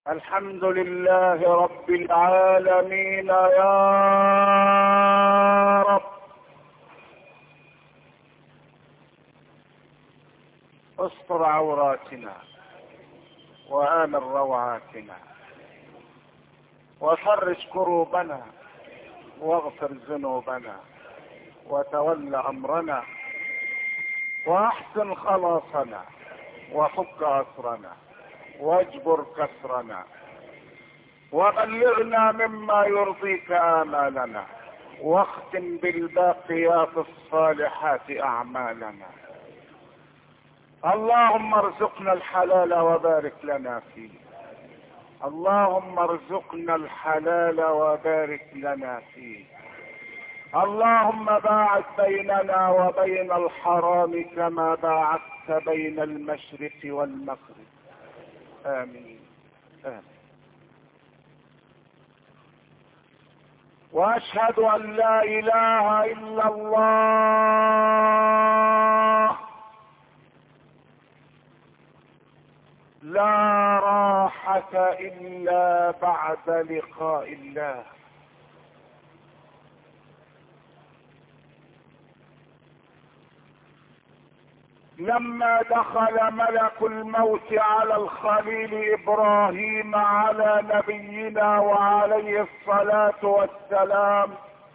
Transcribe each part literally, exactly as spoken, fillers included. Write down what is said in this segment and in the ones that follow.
الحمد لله رب العالمين يا رب. استر عوراتنا وآمن روعاتنا وفرج كروبنا واغفر ذنوبنا وتول امرنا واحسن خلاصنا وفك اسرنا واجبر كسرنا وبلغنا مما يرضيك آمالنا واختم بالباقيات الصالحات أعمالنا. اللهم ارزقنا الحلال وبارك لنا فيه. اللهم ارزقنا الحلال وبارك لنا فيه. اللهم باعد بيننا وبين الحرام كما باعدت بين المشرق والمغرب. آمين آمين. واشهد ان لا اله الا الله لا راحة الا بعد لقاء الله. لما دخل ملك الموت على الخليل ابراهيم على نبينا وعليه الصلاة والسلام،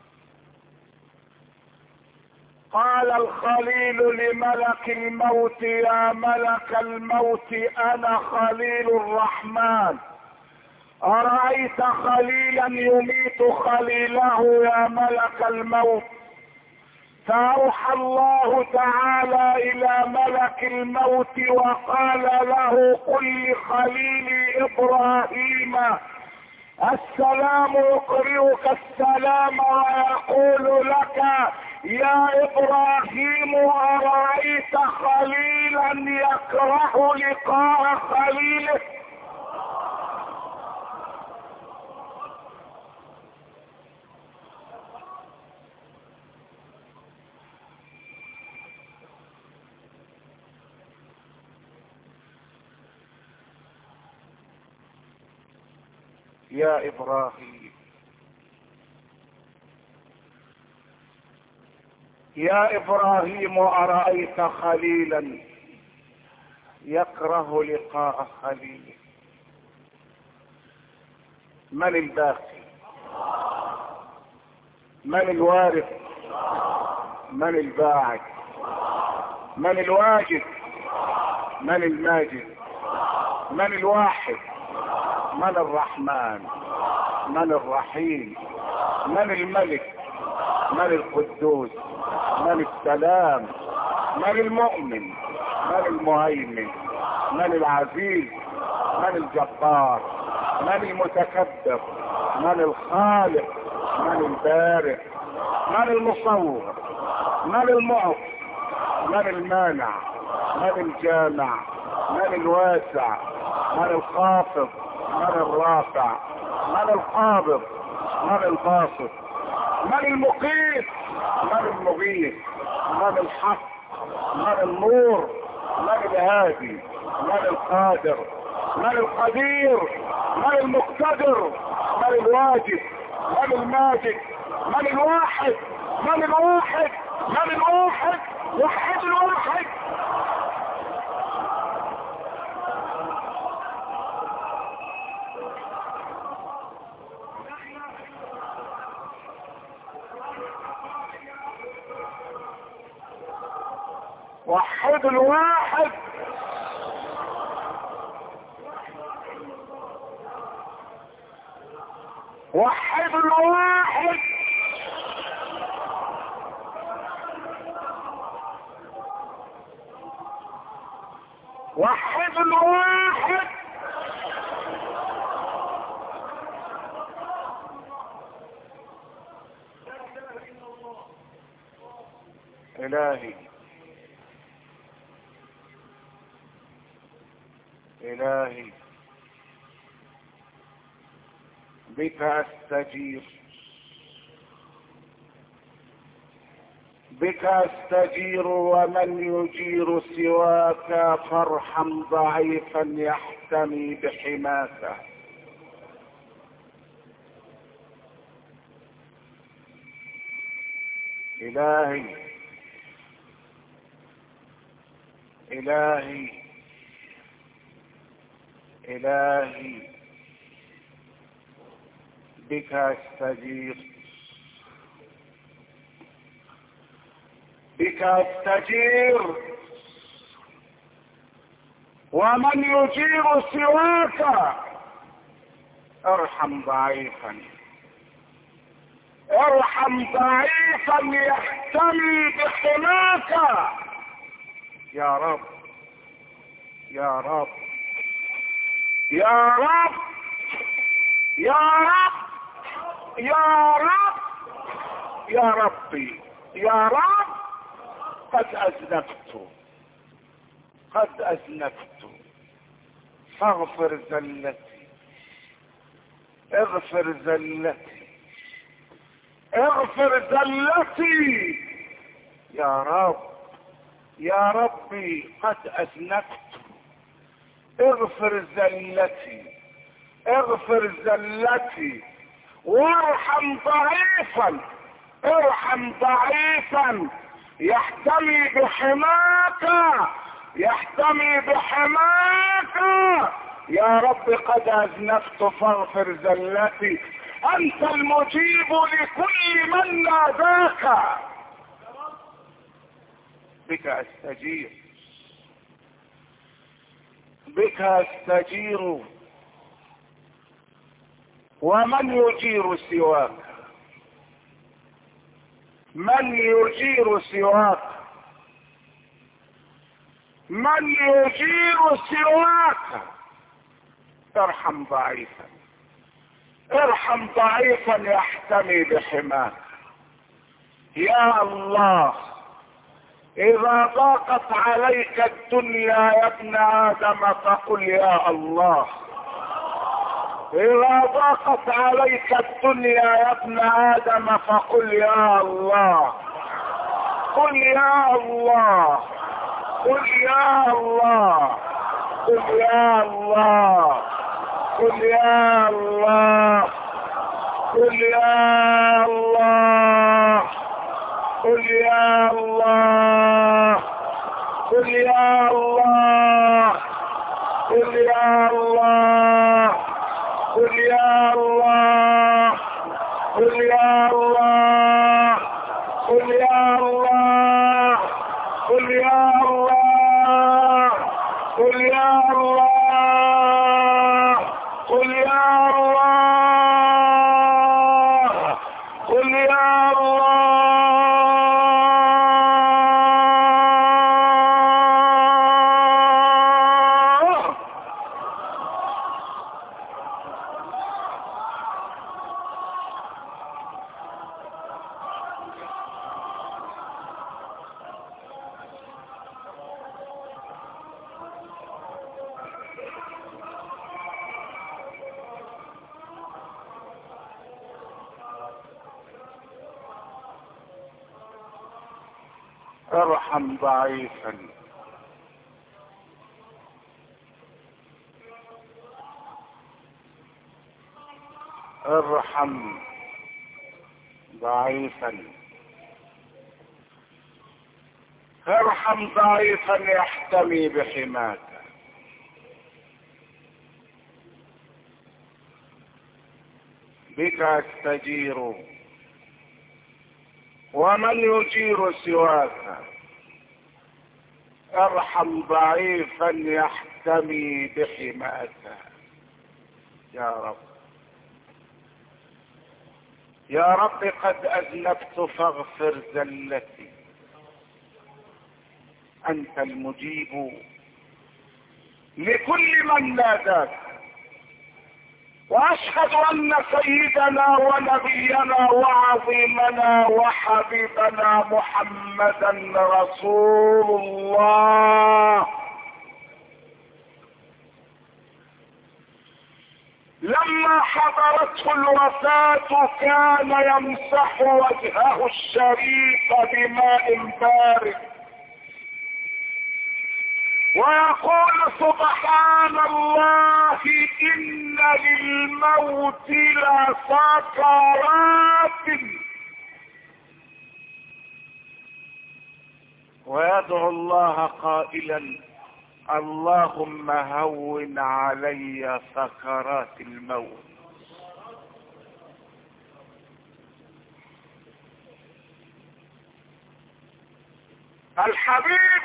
قال الخليل لملك الموت: يا ملك الموت انا خليل الرحمن، ارايت خليلا يميت خليله يا ملك الموت؟ فاوحى الله تعالى الى ملك الموت وقال له: قل لخليلي ابراهيم السلام يقرئك السلام ويقول لك: يا ابراهيم ارايت خليلا يكره لقاء خليله؟ يا ابراهيم يا ابراهيم ارايت خليلا يكره لقاء خليله؟ من الباقي؟ من الوارث؟ من الباعث؟ من الواجد؟ من الماجد؟ من الواحد؟ من الرحمن؟ من الرحيم؟ من الملك؟ من القدوس؟ من السلام؟ من المؤمن؟ من المهيمن؟ من العزيز؟ من الجبار؟ من المتكبر؟ من الخالق؟ من البارئ؟ من المصور؟ من المعطي؟ من المانع؟ من الجامع؟ من الواسع؟ من الخافض؟ من الرافع؟ من القابض؟ من الباسط؟ من المقيت؟ من المغيث؟ من الحق؟ من النور؟ من الهادي؟ من القادر؟ من القدير؟ من المقتدر؟ من الواجد؟ من الماجد؟ من الواحد؟ من الواحد؟ من الواحد؟ وحد الواحد. وحد الواحد. وحد الواحد. وحد الواحد. إلهي إلهي بك أستجير، بك أستجير ومن يجير سواك، فارحم ضعيفا يحتمي بحماك. إلهي إلهي إلهي بك أستجير بك أستجير ومن يجير سواك. ارحم ضعيفا ارحم ضعيفا يحتمي بحماك. يا رب يا رب يا رب يا رب يا رب يا ربي يا رب قد أذنبت قد أذنبت فاغفر زلتي اغفر زلتي اغفر زلتي يا رب يا ربي قد أذنبت اغفر زلتي اغفر زلتي وارحم ضعيفا ارحم ضعيفا يحتمي بحماك يحتمي بحماك. يا رب قد أذنبت فاغفر زلتي. أنت المجيب لكل من ناداك. بك أستجير بك أستجير ومن يجير سواك. من يجير سواك من يجير سواك. ارحم ضعيفا ارحم ضعيفا يحتمي بحماك. يا الله إذا ضاقت عليك الدنيا يا ابن آدم فقل يا الله. إذا ضاقت عليك الدنيا يا ابن آدم فقل يا الله. قل يا الله قل يا الله قل يا الله قل يا الله قل يا الله قل يا الله قل يا الله قل يا الله قل يا الله قل يا الله قل يا الله قل يا الله قل يا الله قل يا الله قل يا الله. ارحم ضعيفا ارحم ضعيفا ارحم ضعيفا يحتمي بحماك. بك استجير ومن يجير سواك. ارحم ضعيفا يحتمي بحماك. يا رب يا رب قد أذنبت فاغفر زلتي. أنت المجيب لكل من ناداك. وأشهد أن سيدنا ونبينا وعظيمنا وحبيبنا محمدا رسول الله. لما حضرته الوفاة كان يمسح وجهه الشريف بماء بارد ويقول سبحان الله إن للموت لسكرات ويدعو الله قائلا اللهم هون علي سكرات الموت. الحبيب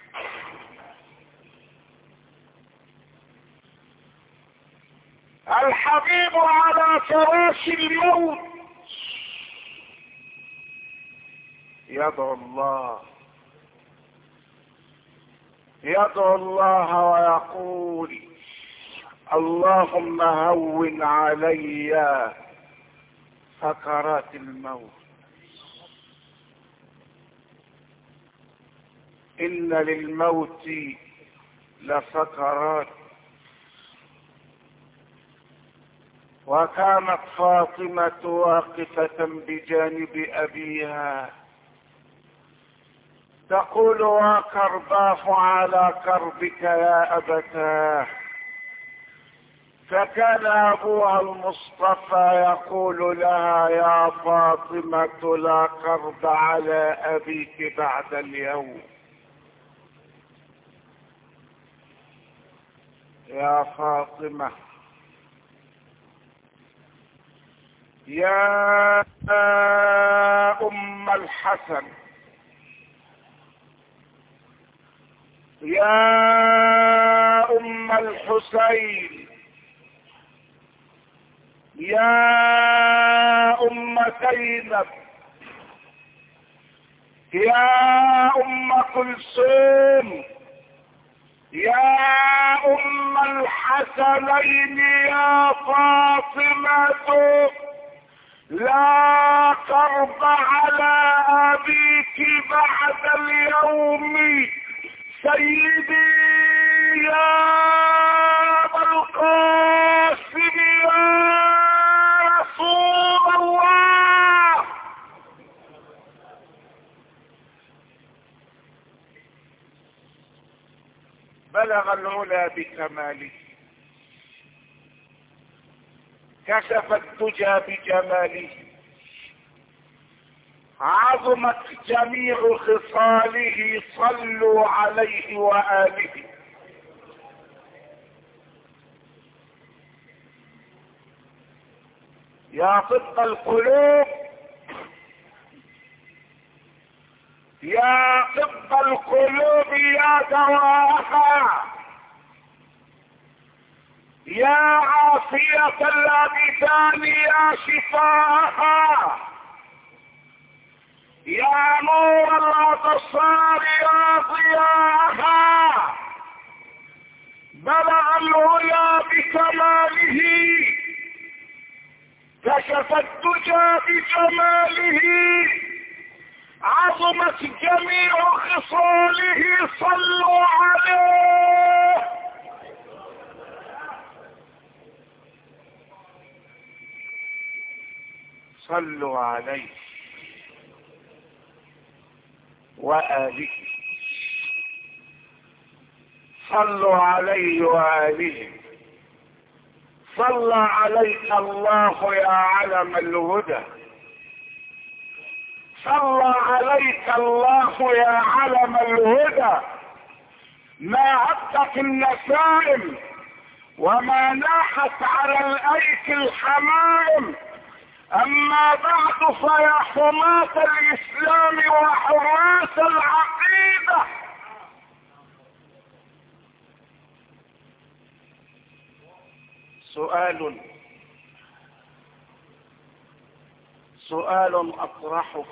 الحبيب على فراش الموت يدعو الله يدعو الله ويقول اللهم هون علي سكرات الموت. إن للموت لسكرات. وكانت فاطمة واقفة بجانب أبيها تقول وكرباه على كربك يا أبتاه. فكان أبوها المصطفى يقول لها يا فاطمة لا كرب على أبيك بعد اليوم. يا فاطمة يا أم الحسن يا أم الحسين يا أم زينب يا أم كلثوم يا أم الحسنين يا فاطمة لا كرب على أبيك بعد اليوم. سيدي يا أبا القاسم يا رسول الله. بلغ العلا بكماله كشف الدجى بجماله عظمت جميع خصاله صلوا عليه وآله. يا طب القلوب يا طب القلوب يا دواها يا عافية الأبدان يا شفاءها يا نور الأبصار يا ضياءها. بلغ العلا بكماله كشف الدجى بجماله عظمت جميع خصاله صلوا عليه. صلوا عليه وآله. صلوا عليه وآله. صلى عليك الله يا علم الهدى. صلى عليك الله يا علم الهدى. ما عدت النسائم وما ناحت على الأيك الحمائم. أما بعد فيا حماة الإسلام وحراس العقيدة سؤال سؤال أطرحه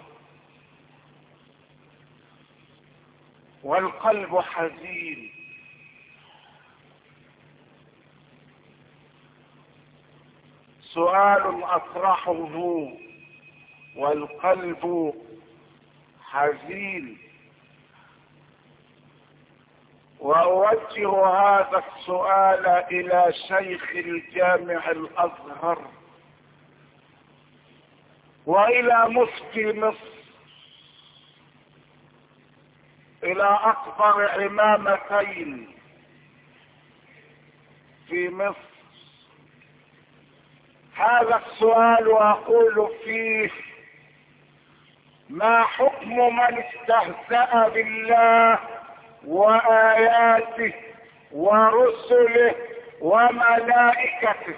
والقلب حزين. سؤال أطرحه والقلب حزين. وأوجه هذا السؤال إلى شيخ الجامع الأزهر وإلى مفتي مصر، إلى أكبر عمامتين في مصر. هذا السؤال أقول فيه ما حكم من استهزأ بالله وآياته ورسله وملائكته؟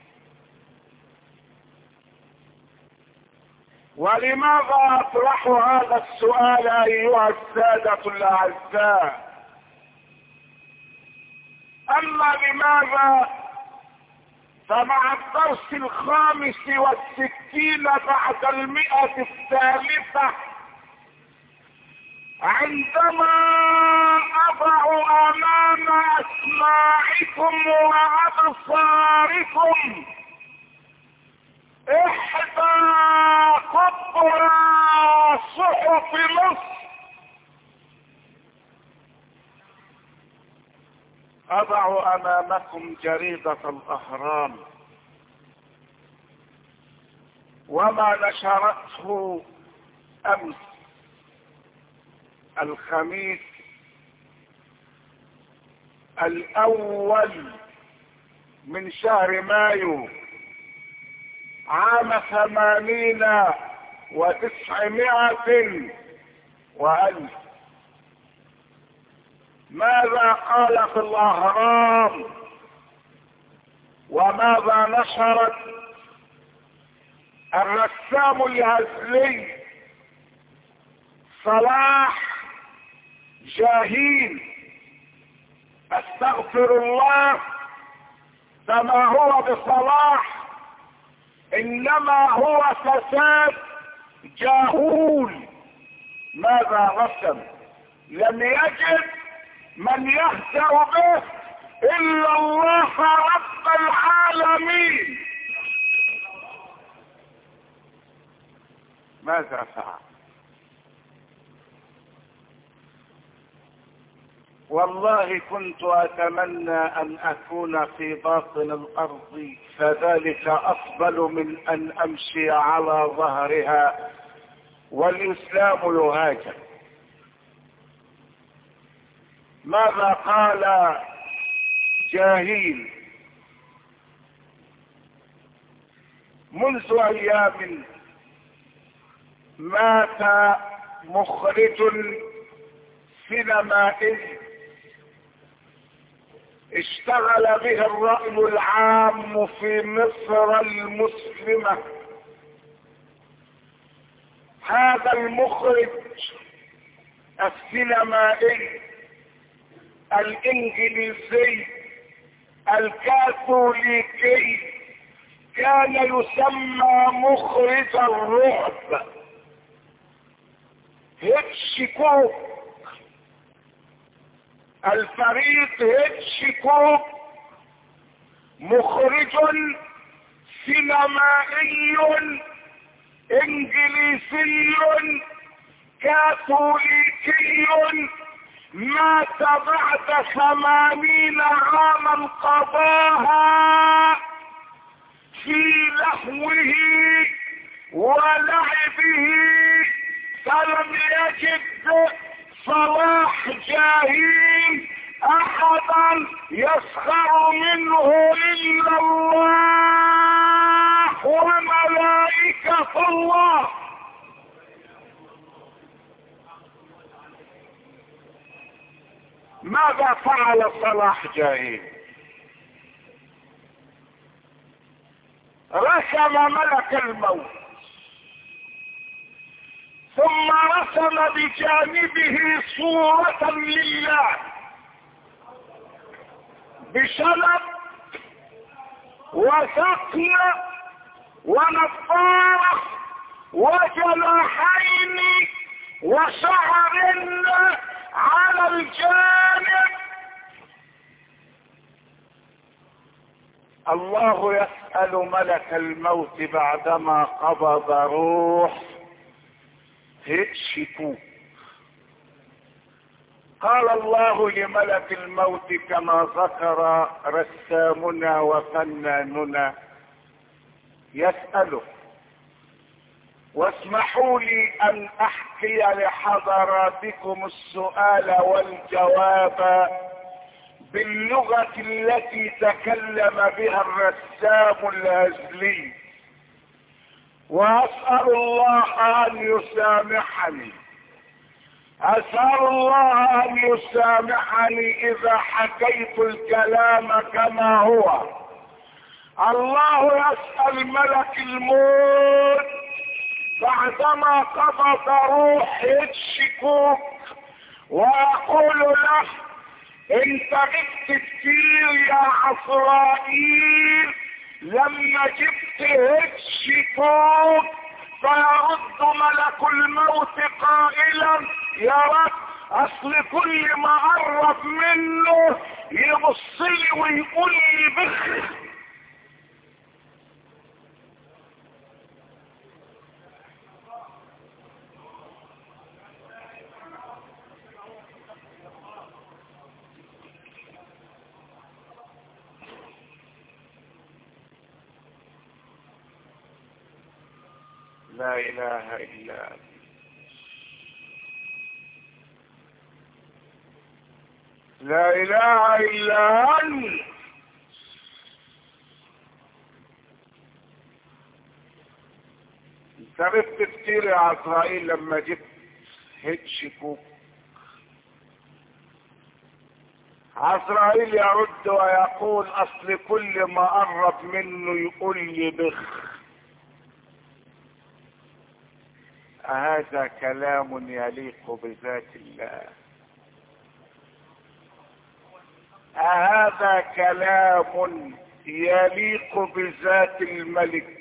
ولماذا اطرح هذا السؤال ايها السادة الاعزاء؟ اما لماذا فمع الدرس الخامس والستين بعد المئة الثالثة عندما اضع امام اسماعكم وابصاركم احدى كبرى صحف مصر، اضع امامكم جريدة الاهرام وما نشرته امس الخميس الاول من شهر مايو عام ثمانين وتسعمائة والف. ماذا قال في الاهرام وماذا نشرت؟ الرسام الهزلي صلاح جاهين، استغفر الله، فما هو بصلاح انما هو فساد جاهول. ماذا رسم؟ لم يجد من يهتر به الا الله رب العالمين. ماذا فعل؟ والله كنت اتمنى ان اكون في باطن الارض فذلك افضل من ان امشي على ظهرها والاسلام يهاجم. ماذا قال جاهين؟ منذ ايام مات مخرج سينمائي اشتغل به الرأي العام في مصر المسلمة. هذا المخرج السينمائي الانجليزي الكاثوليكي كان يسمى مخرج الرعب. هيتشكوك، الفريق هيتشكوك مخرج سينمائي انجليزي كاثوليكي مات بعد ثمانين عاما قضاها في لهوه ولعبه، فلم يجد صلاح جاهين احدا يسخر منه الا الله وملائكة الله. ماذا فعل صلاح جاهين؟ رسم ملك الموت، ثم رسم بجانبه صورة لله بشنب وثقل ونظارة وجناحين وشعر على الجانب. الله يسأل ملك الموت بعدما قبض روح هيتشكوك، قال الله لملك الموت كما ذكر رسامنا وفناننا يسأله. واسمحوا لي ان احكي لحضراتكم السؤال والجواب باللغة التي تكلم بها الرسام الهزلي. واسأل الله ان يسامحني، اسأل الله ان يسامحني اذا حكيت الكلام كما هو. الله يسأل ملك الموت بعدما قبض روح الشكوك ويقول له انت جبت كتير يا عزرائيل لما جبت الشكوك. فيرد ملك الموت قائلا يا رب اصل كل ما قرب منه يبص لي ويقول لي بخ. لا اله الا انت، لا اله الا انت. انت غبت كتير يا عزرائيل لما جبت هيك شكوك. عزرائيل يرد ويقول اصل كل ما قرب منه يقول لي بخ. هذا كلام يليق بذات الله؟ هذا كلام يليق بذات الملك؟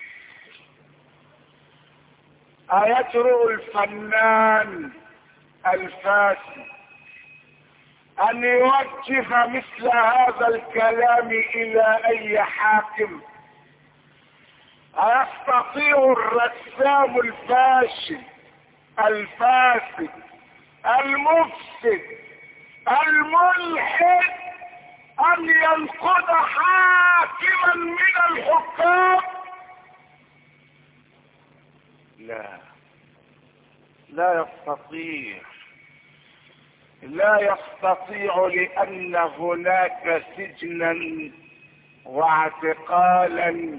أيجرؤ الفنان الفاسد أن يوجه مثل هذا الكلام إلى أي حاكم؟ أيستطيع الرسام الفاشل الفاسد المفسد الملحد أن ينقض حاكما من الحكام؟ لا، لا يستطيع، لا يستطيع، لأن هناك سجنا واعتقالا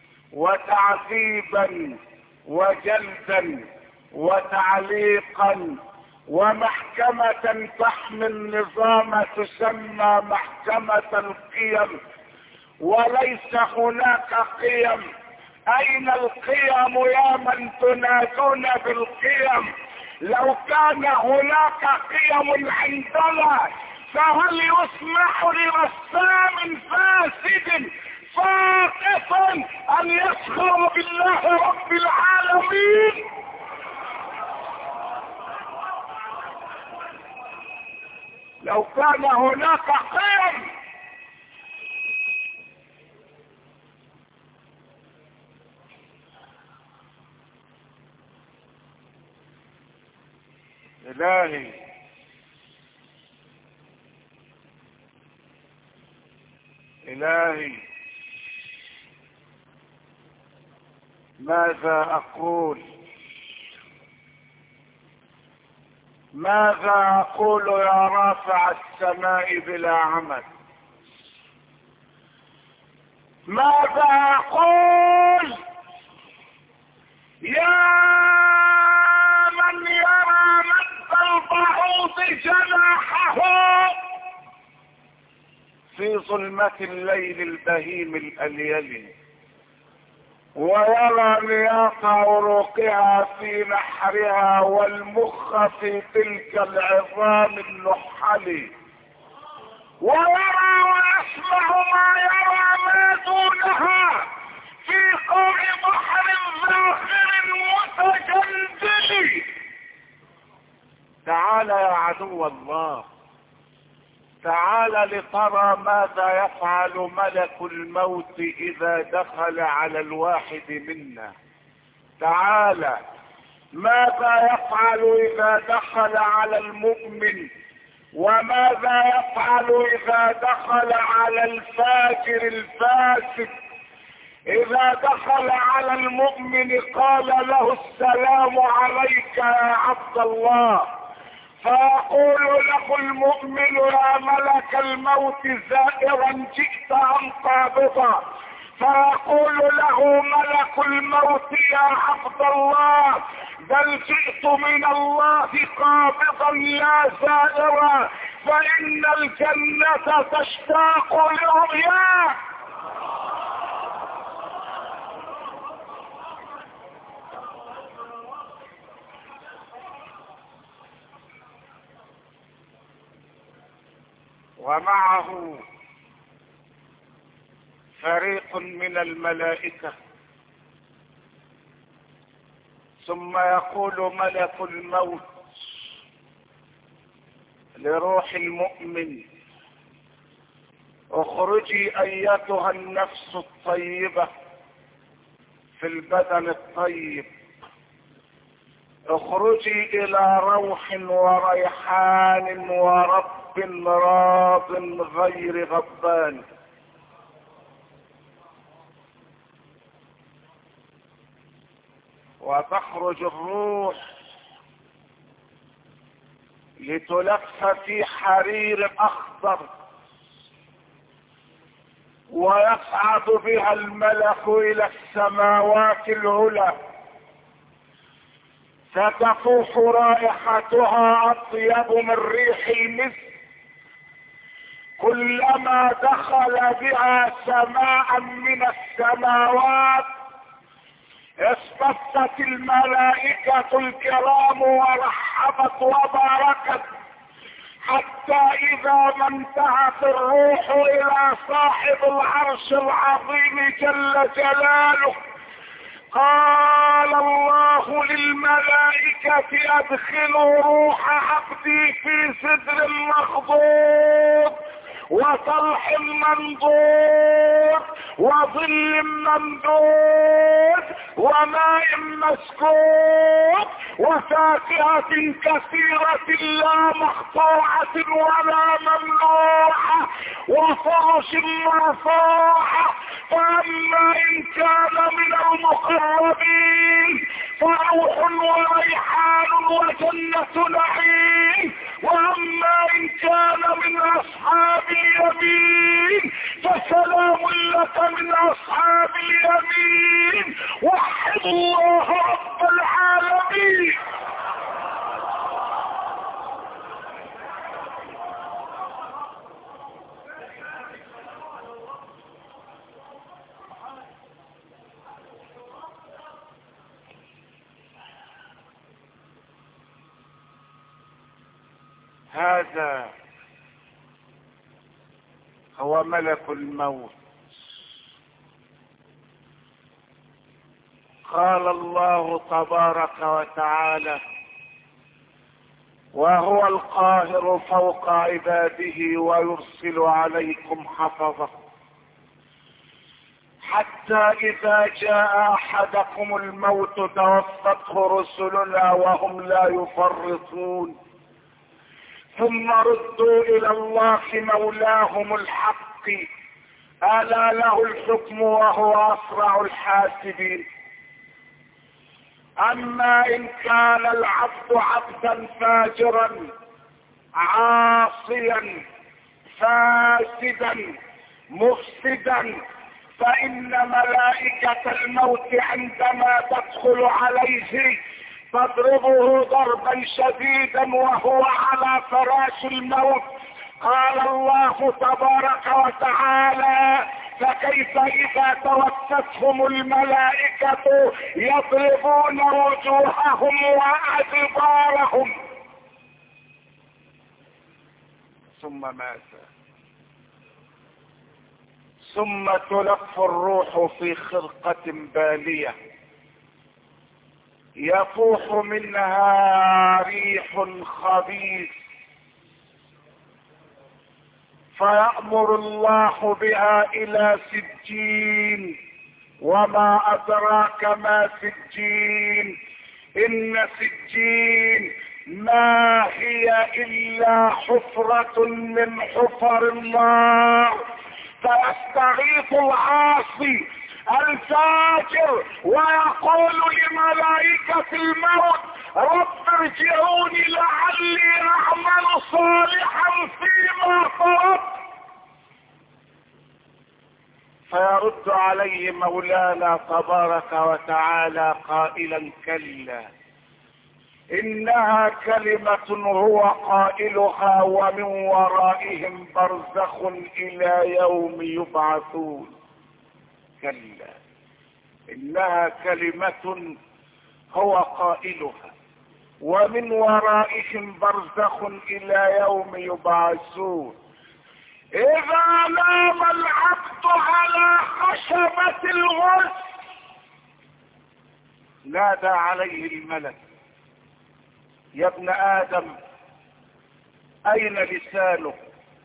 وتعذيبا وجلدا وتعليقا ومحكمة تحمي النظام تسمى محكمة القيم، وليس هناك قيم. أين القيم يا من تنادون بالقيم؟ لو كان هناك قيم عندنا فهل يسمح لرسام فاسد ساقط ان يسخر بالله رب العالمين؟ لو كان هناك قيم. إلهي إلهي ماذا أقول؟ ماذا أقول يا رافع السماء بلا عمد؟ ماذا أقول يا من يرى مد البعوض جناحه في ظلمة الليل البهيم الأليل، ويرى نياط عروقها في نحرها والمخ في تلك العظام النحل، ويرى ويسمع ما يرى ما دونها في قوع بحر ذاخر متجلجل. تعال يا عدو الله، تعال لترى ماذا يفعل ملك الموت اذا دخل على الواحد منا. تعال ماذا يفعل اذا دخل على المؤمن، وماذا يفعل اذا دخل على الفاجر الفاسد. اذا دخل على المؤمن قال له السلام عليك يا عبد الله، فيقول له المؤمن يا ملك الموت زائرا جئت ام قابضا؟ فيقول له ملك الموت يا عبد الله بل جئت من الله قابضا لا زائرا فإن الجنة تشتاق لرؤياك. ومعه فريق من الملائكة، ثم يقول ملك الموت لروح المؤمن اخرجي ايتها النفس الطيبة في البدن الطيب، اخرجي الى روح وريحان ورب راض غير غضبان. وتخرج الروح لتلف في حرير اخضر، ويصعد بها الملك الى السماوات العلى، فتفوح رائحتها اطيب من ريح المسك، كلما دخل بها سماء من السماوات اصطفت الملائكة الكرام ورحبت وباركت، حتى اذا ما انتهت الروح الى صاحب العرش العظيم جل جلاله قال الله للملائكة ادخلوا روح عبدي في سدر مخضود وطلح منضود وظل ممدود وماء مسكوب وفاكهة كثيرة لا مقطوعة ولا ممنوعة وفرش مرفوعة. فأما إن كان من المقربين فروح وريحان وجنة نعيم، وأما إن كان من أصحاب اليمين فسلام لك من أصحاب اليمين. وحد الله رب العالمين. هذا هو ملك الموت. قال الله تبارك وتعالى وهو القاهر فوق عباده ويرسل عليكم حفظه حتى إذا جاء أحدكم الموت توفته رسلنا وهم لا يفرطون ثم ردوا إلى الله مولاهم الحق ألا له الحكم وهو أسرع الحاسبين. أما إن كان العبد عبدا فاجرا عاصيا فاسدا مفسدا فإن ملائكة الموت عندما تدخل عليه تضربه ضربا شديدا وهو على فراش الموت. قال الله تبارك وتعالى فكيف إذا توفتهم الملائكة يضربون وجوههم وأدبارهم. ثم ماذا؟ ثم تلف الروح في خرقة بالية يفوح منها ريح خبيث فيأمر الله بها إلى سجين. وما أدراك ما سجين؟ إن سجين ما هي إلا حفرة من حفر النار فيستغيث العاصي الفاجر ويقول لملائكة الموت رب ارجعوني لعلي اعمل صالحا فيما فرضت فيرد عليه مولانا تبارك وتعالى قائلا كلا انها كلمة هو قائلها ومن ورائهم برزخ الى يوم يبعثون. كلا انها كلمة هو قائلها ومن ورائهم برزخ الى يوم يبعثون. اذا نام العبد على خشبة الغرس نادى عليه الملك يا ابن ادم اين لسانك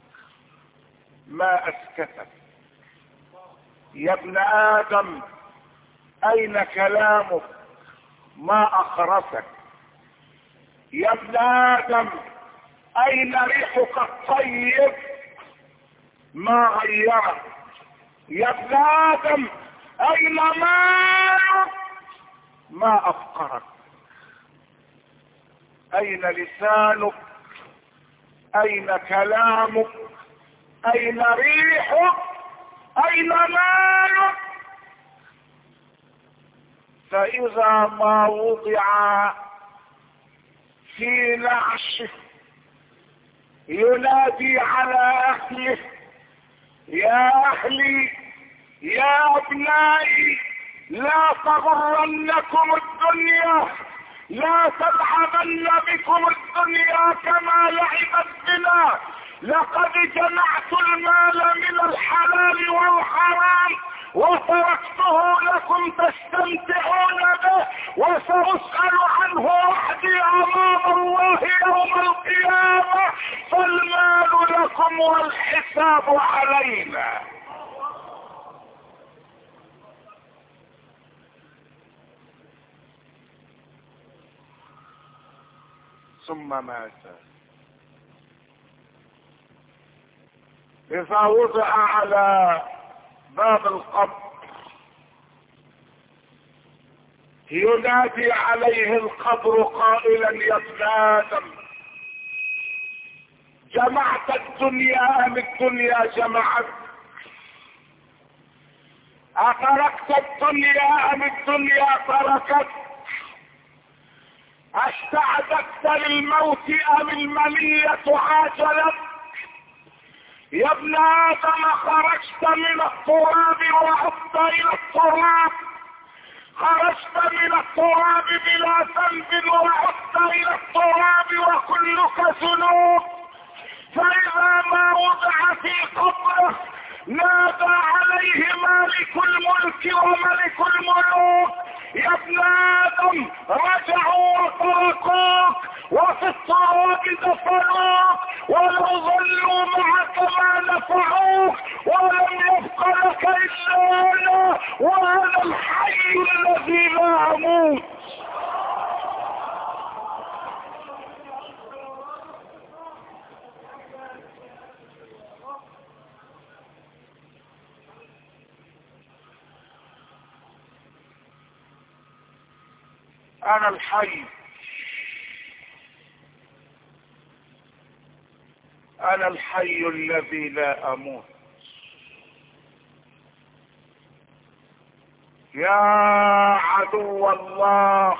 ما اسكتك، يا ابن ادم اين كلامك ما اخرسك، يا ابن ادم اين ريحك الطيب ما غيرك، يا ابن ادم اين مالك ما افقرك، اين لسانك اين كلامك اين ريحك اين مالك. فاذا ما وضع في نعشه ينادي على اهله يا اهلي يا ابنائي لا تغرنكم الدنيا، لا تلعبن بكم الدنيا كما لعبت بنا، لقد جمعت المال من الحلال والحرام وتركته لكم تستمتعون به وسأسأل عنه وحدي امام الله يوم القيامة، فالمال لكم والحساب علينا. ثم مات. اذا وضع على باب القبر ينادي عليه القبر قائلا يا ابن ادم جمعت الدنيا ام الدنيا جمعت، اتركت الدنيا ام الدنيا تركت، استعددت للموت ام المنية عاجلت. يا ابن ادم خرجت من التراب وعدت الى التراب، خرجت من التراب بلا ذنب وعدت الى التراب وكلك ذنوب. فاذا ما وضع في قبره نادى عليه مالك الملك وملك الملوك يا ابن ادم رجعوا وتركوك وفي التراب دفنوك ولو ظلوا معك ما نفعوك ولم يبق لك الا انا وانا الحي الذي لا اموت. انا الحي، انا الحي الذي لا اموت. يا عدو الله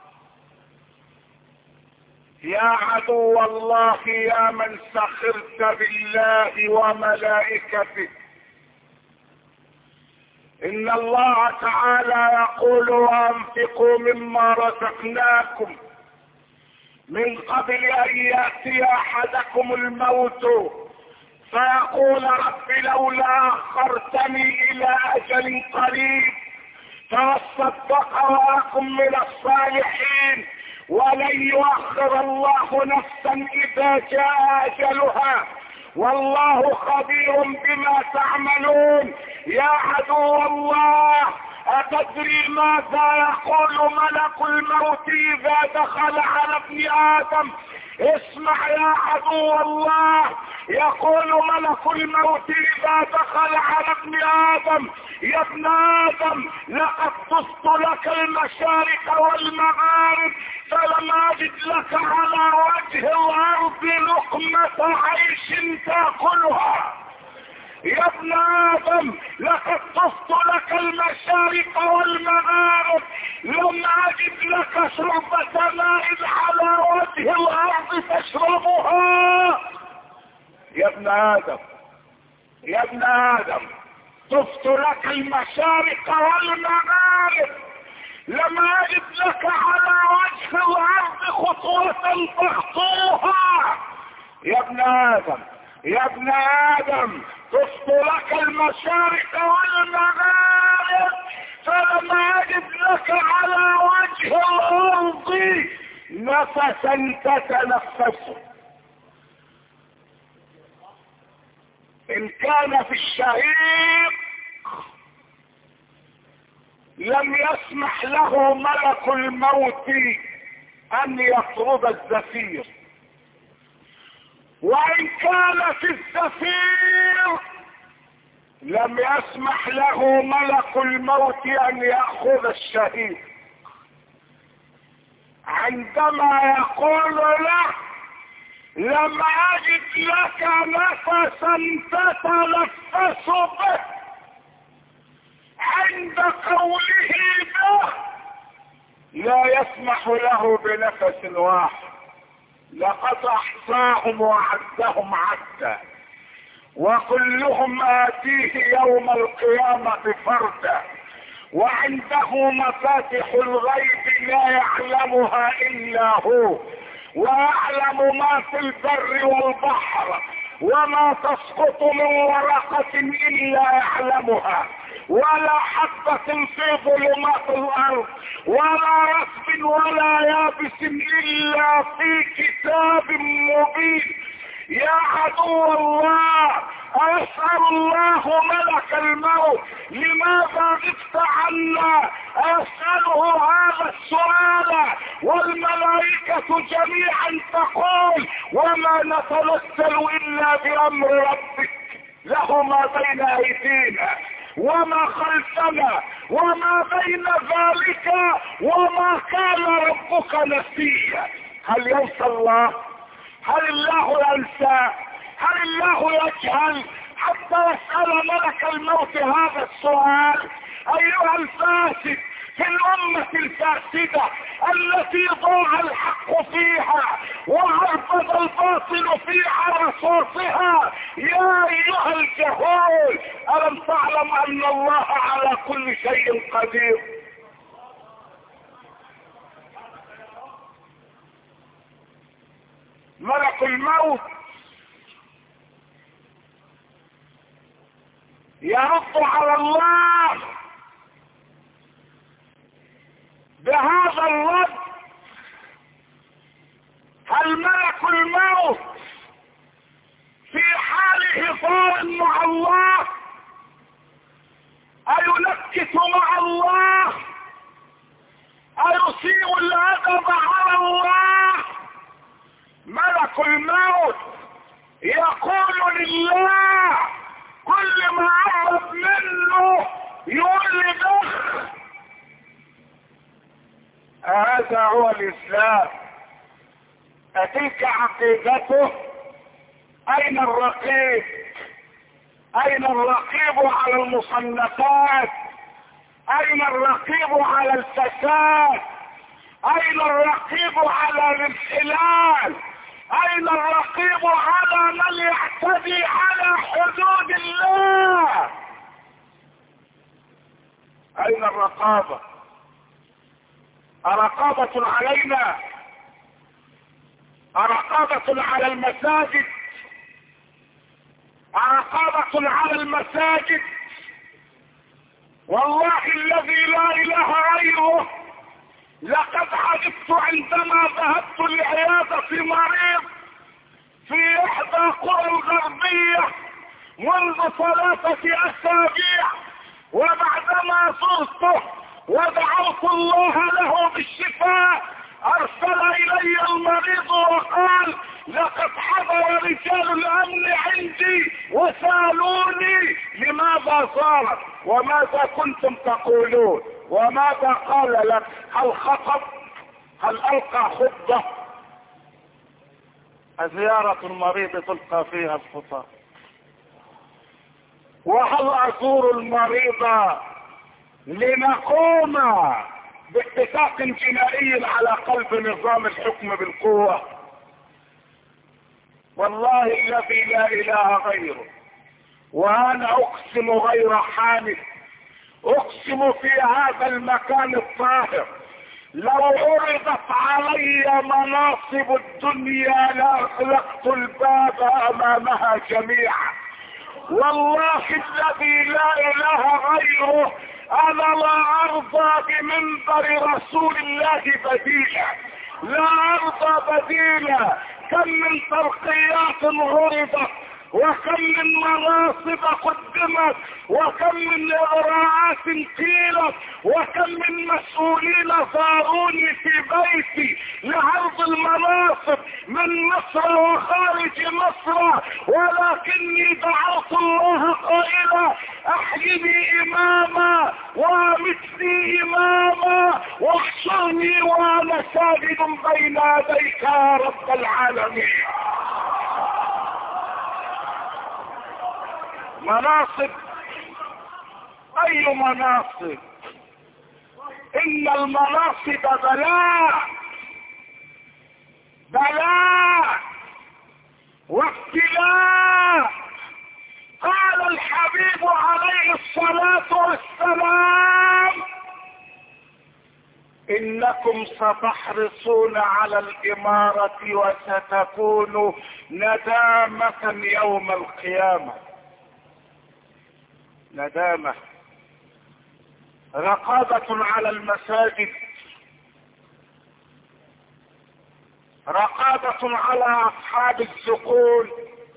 يا عدو الله يا من سخرت بالله وملائكته، ان الله تعالى يقول وانفقوا مما رزقناكم من قبل ان ياتي احدكم الموت فيقول رب لولا اخرتني الى اجل قريب فاصدق واكن من الصالحين ولن يؤخر الله نفسا اذا جاء اجلها والله خبير بما تعملون. يا عدو الله أتدري ماذا يقول ملك الموت إذا دخل على ابن آدم؟ اسمع يا عدو الله، يقول ملك الموت إذا دخل على ابن آدم يا ابن آدم لقد طفت لك المشارق والمغارب فلم أجد لك على وجه الأرض لقمة عيش تأكلها. يا ابن ادم لقد طفت لك المشارق والمغارب، لم اجد لك شربة ماء على وجه الارض تشربها. يا ابن ادم يا ابن ادم طفت لك المشارق والمغارب، لم اجد لك على وجه الارض خطوة تخطوها. يا ابن ادم يا ابن ادم طفت لك المشارق والمغارب، فلم اجد لك على وجه الارض نفسا تتنفسه. ان كان في الشهيق لم يسمح له ملك الموت ان يطرد الزفير، وان كان في الزفير لم يسمح له ملك الموت ان يأخذ الشهيد. عندما يقول له لم اجد لك نفسا تتنفس به، عند قوله به لا يسمح له بنفس واحد، لقد احصاهم وعدهم عدا، وكلهم آتيه يوم القيامة فردا، وعنده مفاتح الغيب لا يعلمها إلا هو، ويعلم ما في البر والبحر، وما تسقط من ورقة إلا يعلمها، ولا حبة في ظلمات الأرض، ولا رطب ولا يابس إلا في كتاب مبين. يا عدو الله، أسأل الله ملك الموت لماذا غبت عنا؟ أسأله هذا السؤال والملائكة جميعا تقول وما نتنزل إلا بأمر ربك، له ما بين أيدينا وما خلفنا وما بين ذلك وما كان ربك نسيا. هل ينسى الله؟ هل الله ينسى؟ هل الله يجهل حتى يسأل ملك الموت هذا السؤال؟ ايها الفاسد في الامة الفاسدة التي ضاع الحق فيها وعرفض الباطل في عرصاتها، يا ايها الجهول، الم تعلم ان الله على كل شيء قدير؟ ملك الموت يرد على الله بهذا الرد. هل ملك الموت في حال حصار مع الله أينكت مع الله أيسيء الأدب على الله؟ ملك الموت يقول لله كل ما عرف منه يقول لي بخ. هذا هو الإسلام، أتلك عقيدته. أين الرقيب؟ أين الرقيب على المصنفات؟ أين الرقيب على الفساد؟ أين الرقيب على الانحلال؟ أين الرقيب على من يعتدي على حدود الله؟ أين الرقابة؟ أرقابة علينا؟ أرقابة على المساجد؟ أرقابة على المساجد؟ والله الذي لا إله غيره لقد عجبت عندما ذهبت لعيادة مريض في إحدى قرى الغربية منذ ثلاثة أسابيع، وبعدما زرته ودعوت الله له بالشفاء أرسل إلي المريض وقال لقد حضر رجال الأمن عندي وسألوني لماذا صارت وماذا كنتم تقولون وماذا قال لك؟ هل خطب؟ هل ألقى خطبة؟ زيارة المريض تلقى فيها الخطب. وهل ازور المريض لنقوم باتفاق جنائي على قلب نظام الحكم بالقوة؟ والله الذي لا اله غيره، وانا اقسم غير حانث، اقسم في هذا المكان الطاهر لو عرضت علي مناصب الدنيا لاغلقت الباب امامها جميعا. والله الذي لا اله غيره انا لا ارضى بمنبر رسول الله بديلا، لا ارضى بديلا. كم من ترقيات عرضت، وكم من مناصب قدمت، وكم من اغراءات قيلت، وكم من مسؤولين زاروني في بيتي لعرض المناصب من مصر وخارج مصر، ولكني دعوت الله قائلا احيني اماما وامتني اماما واحشرني وانا ساجد بين يديك يا رب العالمين. مناصب؟ اي مناصب؟ ان المناصب بلاء، بلاء وابتلاء. قال الحبيب عليه الصلاة والسلام انكم ستحرصون على الامارة وستكون ندامة يوم القيامة. ندامة، رقابة على المساجد، رقابة على اصحاب السقول،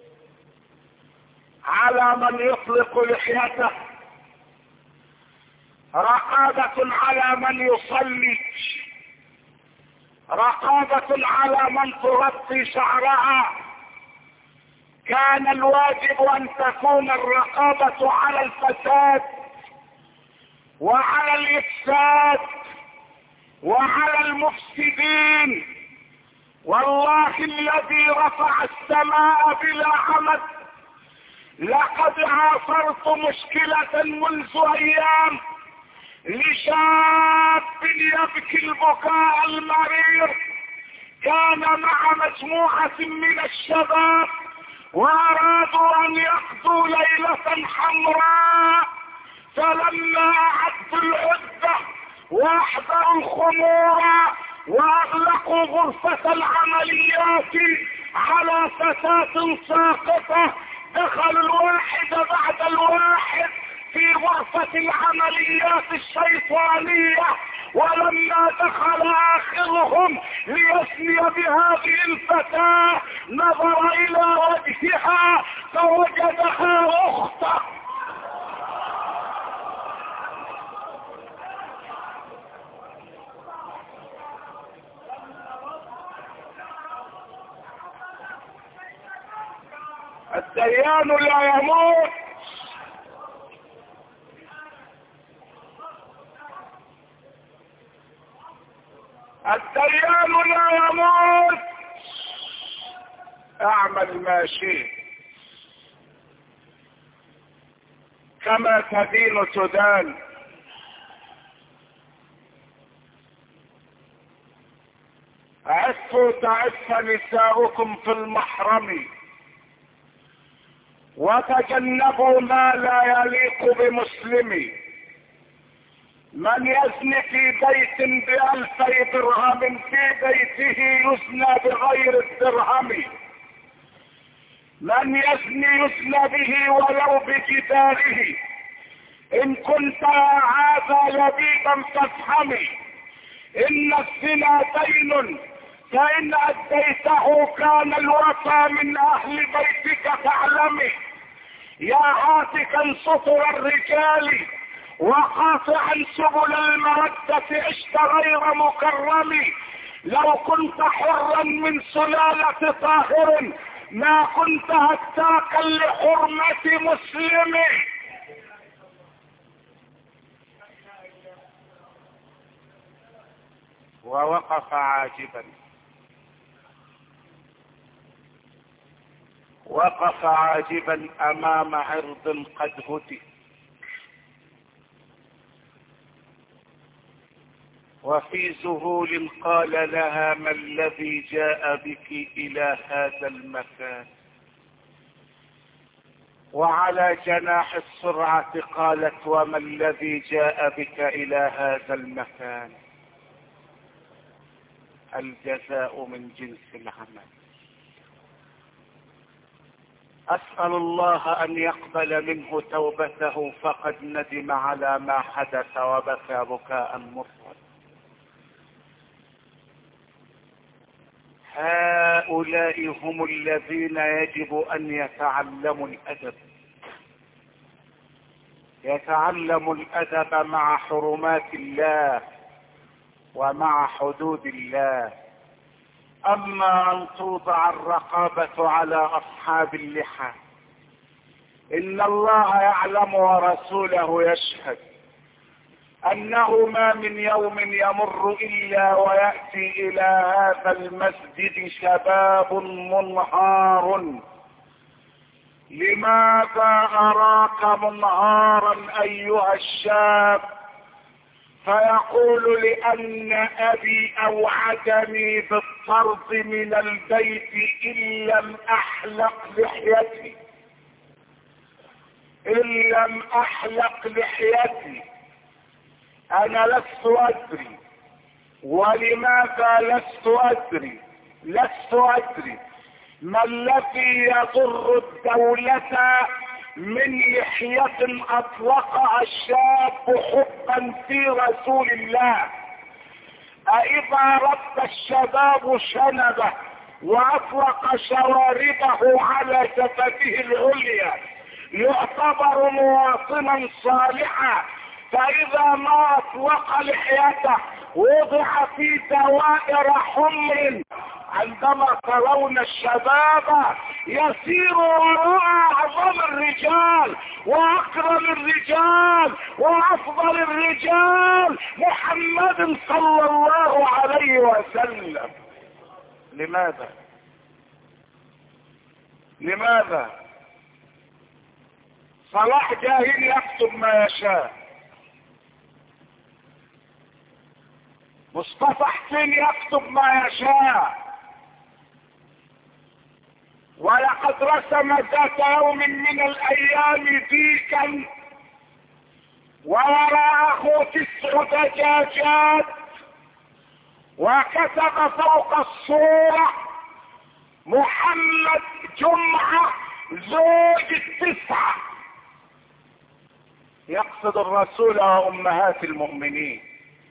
على من يطلق لحيته، رقابة على من يصلي، رقابة على من تغطي شعرها. كان الواجب ان تكون الرقابة على الفساد وعلى الافساد وعلى المفسدين. والله الذي رفع السماء بلا عمد لقد عاصرت مشكلة منذ ايام لشاب يبكي البكاء المرير. كان مع مجموعة من الشباب وارادوا ان يقضوا ليلة حمراء، فلما اعدوا العدة واحضروا الخمور واغلقوا غرفة العمليات على فتاة ساقطة، دخل الواحد بعد الواحد في غرفة العمليات الشيطانية، ولما دخل اخرهم ليسمي بهذه الفتاة نظر الى وجهها فوجدها اخته. الديان لا يموت، الديان لا يموت. اعمل ما شئت، كما تدين تدان. عفوا تعف نساؤكم في المحرم، وتجنبوا ما لا يليق بمسلم. من يزني في بيت بألفي درهم في بيته يزنى بغير الدرهم. من يزني يزنى به ولو بجداره. ان كنت هذا لبيبا فافهمي ان الزنا دين، فان اديته كان الوفى من اهل بيتك فاعلمي. يا عاتقا سطر الرجال وقاطعا سبل المودة عشت غير مكرم. لو كنت حرا من سلالة طاهر ما كنت هتاكا لحرمة مسلم. ووقف عاجبا وقف عاجبا امام عرض قد هتك، وفي ذهول قال لها: ما الذي جاء بك الى هذا المكان؟ وعلى جناح السرعة قالت: وما الذي جاء بك الى هذا المكان؟ الجزاء من جنس العمل. اسأل الله ان يقبل منه توبته، فقد ندم على ما حدث وبكى بكاء مرا. هؤلاء هم الذين يجب ان يتعلموا الادب، يتعلموا الادب مع حرمات الله ومع حدود الله. اما ان توضع الرقابة على اصحاب اللحى، ان الله يعلم ورسوله يشهد انه ما من يوم يمر الا ويأتي الى هذا المسجد شباب منهار. لماذا اراك منهارا ايها الشاب؟ فيقول: لان ابي اوعدني بالطرد من البيت ان لم احلق لحيتي، ان لم احلق لحيتي. انا لست ادري. ولماذا لست ادري؟ لست ادري ما الذي يضر الدولة من لحية اطلقها الشاب حبا في رسول الله. أإذا رد الشباب شنبه واطلق شواربه على جبهته العليا يعتبر مواطنا صالحا، فإذا ما أطلق لحيته وضع في دوائر حمر. عندما ترون الشباب يسير وراء أعظم الرجال وأكرم الرجال وأفضل الرجال محمد صلى الله عليه وسلم. لماذا؟ لماذا؟ صلاح جاهل يكتب ما يشاء، مصطفى حسين يكتب ما يشاء، ولقد رسم ذات يوم من الايام ديكا ووراءه تسع دجاجات، وكتب فوق الصورة: محمد جمعة زوج التسعة. يقصد الرسول وامهات المؤمنين،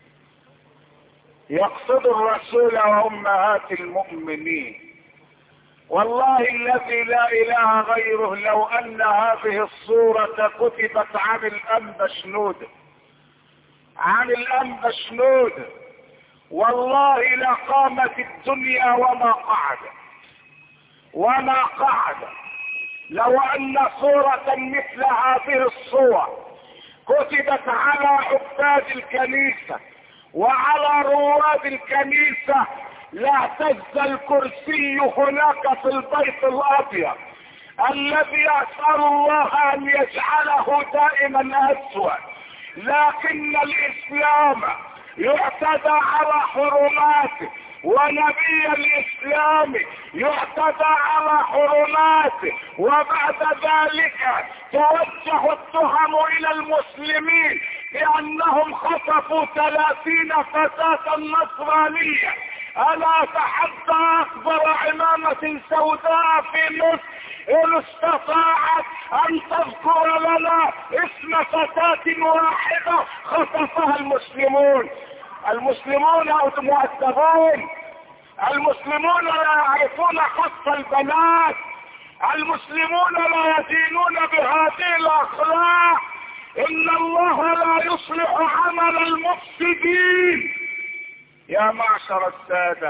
يقصد الرسول وامهات المؤمنين. والله الذي لا اله غيره لو ان هذه الصورة كتبت عن الانبا شنودة، عن الانبا شنودة، والله لقامت الدنيا وما قعدت وما قعدت. لو ان صورة مثل هذه الصور كتبت على عباد الكنيسة وعلى رواد الكنيسة لاهتز الكرسي هناك في البيت الابيض الذي اسأل الله ان يجعله دائما اسود. لكن الاسلام يعتدى على حرماته، ونبي الاسلام يعتدى على حرماته، وبعد ذلك توجه التهم الى المسلمين بانهم خطفوا ثلاثين فتاة نصرانية. انا اتحدى اكبر عمامة سوداء في مصر ان استطاعت ان تذكر لنا اسم فتاة واحدة خطفها المسلمون. المسلمون مؤدبون، المسلمون لا يعرفون خط البنات، المسلمون لا يدينون بهذه الاخلاق. ان الله لا يصلح عمل المفسدين. يا معشر السادة،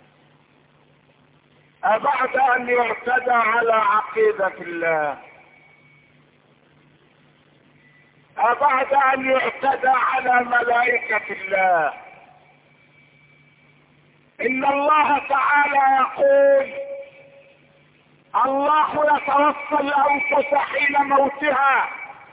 أبعد أن يعتدى على عقيدة الله، أبعد أن يعتدى على ملائكة الله، إن الله تعالى يقول: الله يتوفى الانفس حين موتها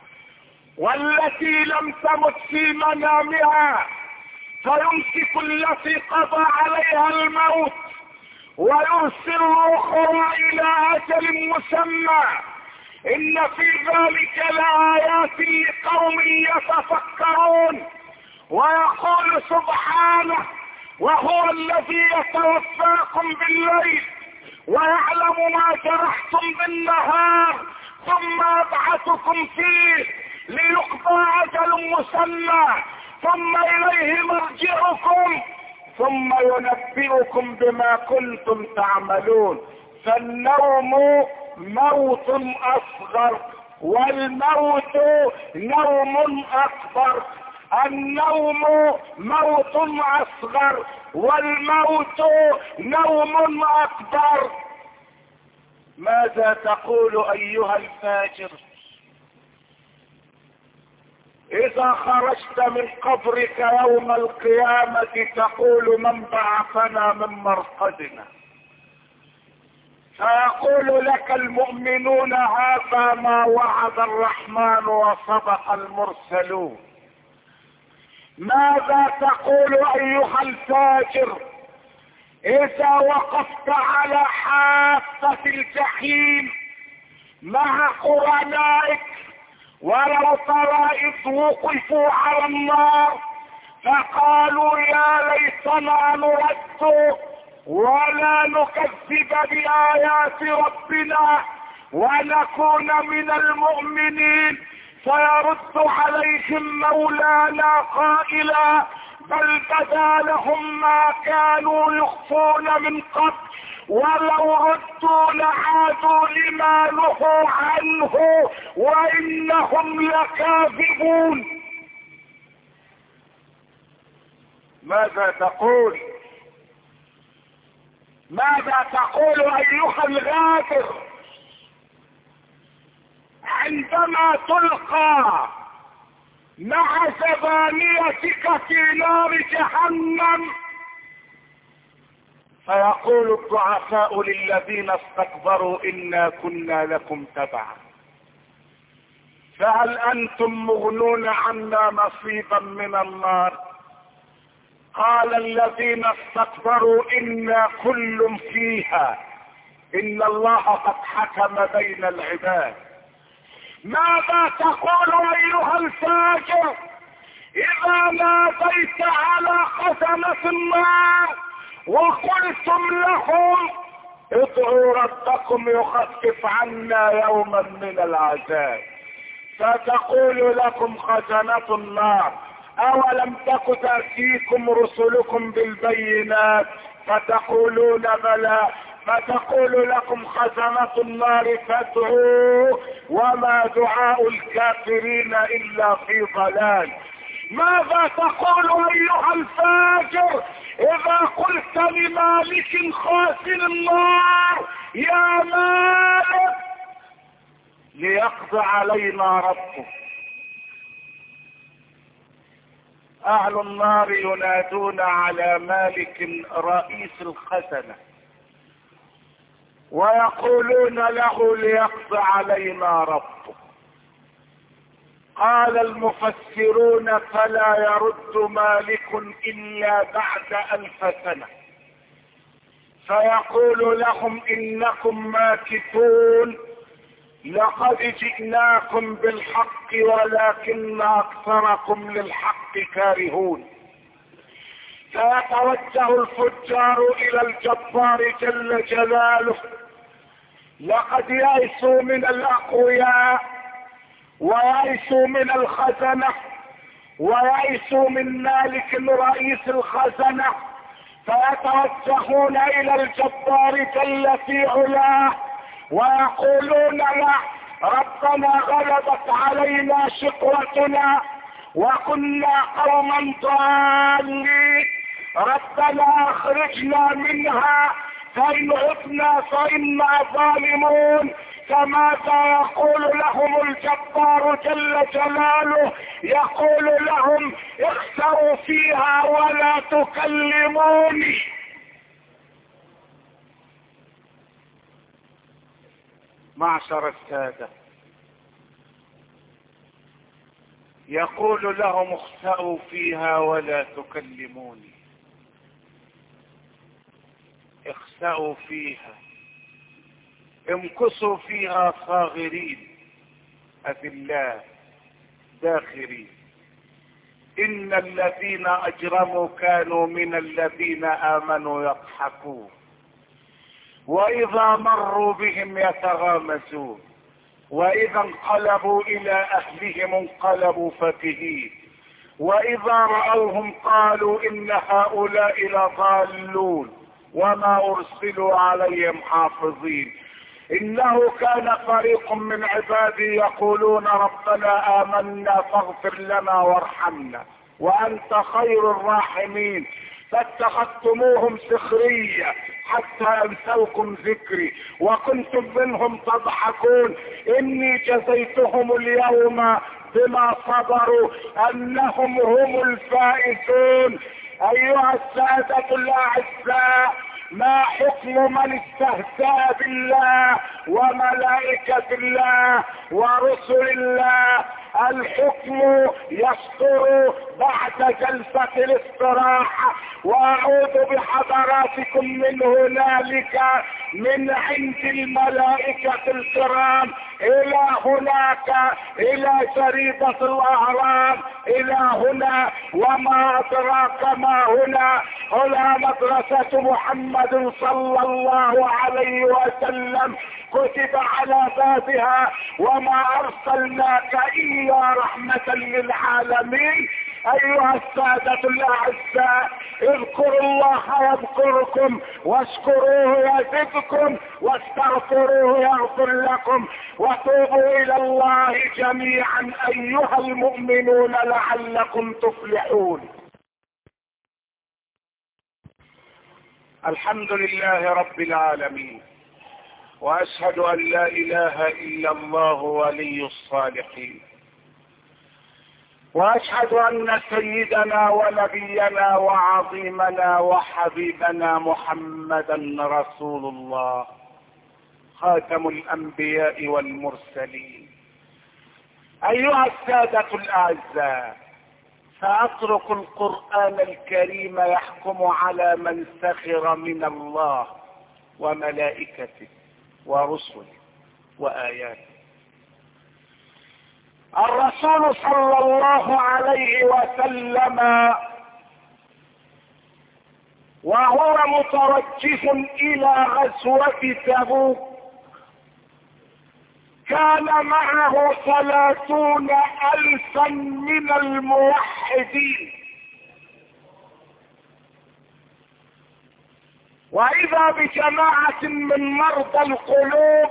والتي لم تمت في منامها فيمسك التي قضى عليها الموت ويرسل الاخرى الى اجل مسمى. ان في ذلك لآيات لقوم يتفكرون. ويقول سبحانه: وهو الذي يتوفاكم بالليل ويعلم ما جرحتم بالنهار ثم يبعثكم فيه ليقضى اجل مسمى ثم اليه مرجعكم ثم ينبئكم بما كنتم تعملون. فالنوم موت اصغر والموت نوم اكبر. النوم موت اصغر والموت نوم اكبر. ماذا تقول ايها الفاجر اذا خرجت من قبرك يوم القيامة تقول: من بعثنا من مرقدنا؟ فيقول لك المؤمنون: هذا ما وعد الرحمن وصدق المرسلون. ماذا تقول ايها الفاجر اذا وقفت على حافة الجحيم مع قرنائك ولو ترى اذ وقفوا على النار فقالوا: يا ليتنا نرد ولا نكذب بآيات ربنا ونكون من المؤمنين. فيرد عليهم مولانا قائلا: بل بدا لهم ما كانوا يخفون من قبل ولو ردوا لعادوا لما نهوا عنه وانهم لكاذبون. ماذا تقول؟ ماذا تقول ايها الغادر عندما تلقى مع زبانيتك في نار جهنم فيقول الضعفاء للذين استكبروا إنا كنا لكم تبعا فهل أنتم مغنون عنا نصيبا من النار؟ قال الذين استكبروا إنا كل فيها إن الله قد حكم بين العباد. ماذا تقول ايها الفاجر اذا ناديت على خزنة النار وقلتم لهم: ادعوا ربكم يخفف عنا يوما من العذاب؟ فتقول لكم خزنة النار: اولم تك تأتيكم رسلكم بالبينات؟ فتقولون: بلى. فتقول لكم خزنة النار: فادعوا وما دعاء الكافرين الا في ضلال. ماذا تقول ايها الفاجر اذا قلت لمالك خازن النار: يا مالك ليقضي علينا ربك؟ اهل النار ينادون على مالك رئيس الخزنة ويقولون له: ليقضي علينا ربك. قال المفسرون: فلا يرد مالك الا بعد الف سنة فيقول لهم: انكم ماكثون، لقد جئناكم بالحق ولكن اكثركم للحق كارهون. فيتوجه الفجار الى الجبار جل جلاله: لقد يئسوا من الاقوياء ويئسوا من الخزنة ويئسوا من مالك رئيس الخزنة، فيتوجهون الى الجبار جل في علاه ويقولون له: ربنا غلبت علينا شقوتنا وكنا قوما ضالين، ربنا اخرجنا منها فإن عدنا فإنا ظالمون. فماذا يقول لهم الجبار جل جلاله؟ يقول لهم: اخسروا فيها ولا تكلموني. معشر السادة، يقول لهم اخسأوا فيها ولا تكلموني. اخسأوا فيها، امكثوا فيها صاغرين أذلاء داخرين. إن الذين أجرموا كانوا من الذين آمنوا يضحكون، وإذا مروا بهم يتغامزون، وإذا انقلبوا إلى أهلهم انقلبوا فكهين، وإذا رأوهم قالوا إن هؤلاء لضالون وما أرسلوا عليهم حافظين. إنه كان فريق من عبادي يقولون ربنا آمنا فاغفر لنا وارحمنا وأنت خير الراحمين فاتخذتموهم سخرية حتى أنسوكم ذكري وكنتم منهم تضحكون. إني جزيتهم اليوم بما صبروا أنهم هم الفائزون. أيها السادة الأعزاء، ما حكم من استهزأ بالله وملائكة الله ورسل الله؟ الحكم يصدر بعد جلسة الاستراحة، واعود بحضراتكم من هنالك من عند الملائكة الكرام الى هناك الى جريدة الاهرام الى هنا، وما ادراك ما هنا. هنا مدرسة محمد صلى الله عليه وسلم كتب على بابها وما ارسلناك الا رحمة للعالمين. ايها السادة الاعزاء، اذكروا الله يذكركم واشكروه يزدكم واستغفروه يغفر لكم وتوبوا الى الله جميعا ايها المؤمنون لعلكم تفلحون. الحمد لله رب العالمين، واشهد ان لا اله الا الله ولي الصالحين، واشهد ان سيدنا ونبينا وعظيمنا وحبيبنا محمدا رسول الله خاتم الانبياء والمرسلين. ايها السادة الاعزاء، ساترك القرآن الكريم يحكم على من سخر من الله وملائكته ورسله وآياته. الرسول صلى الله عليه وسلم وهو متوجه الى غزوة تبوك كان معه ثلاثون الفا من الموحدين، واذا بجماعة من مرضى القلوب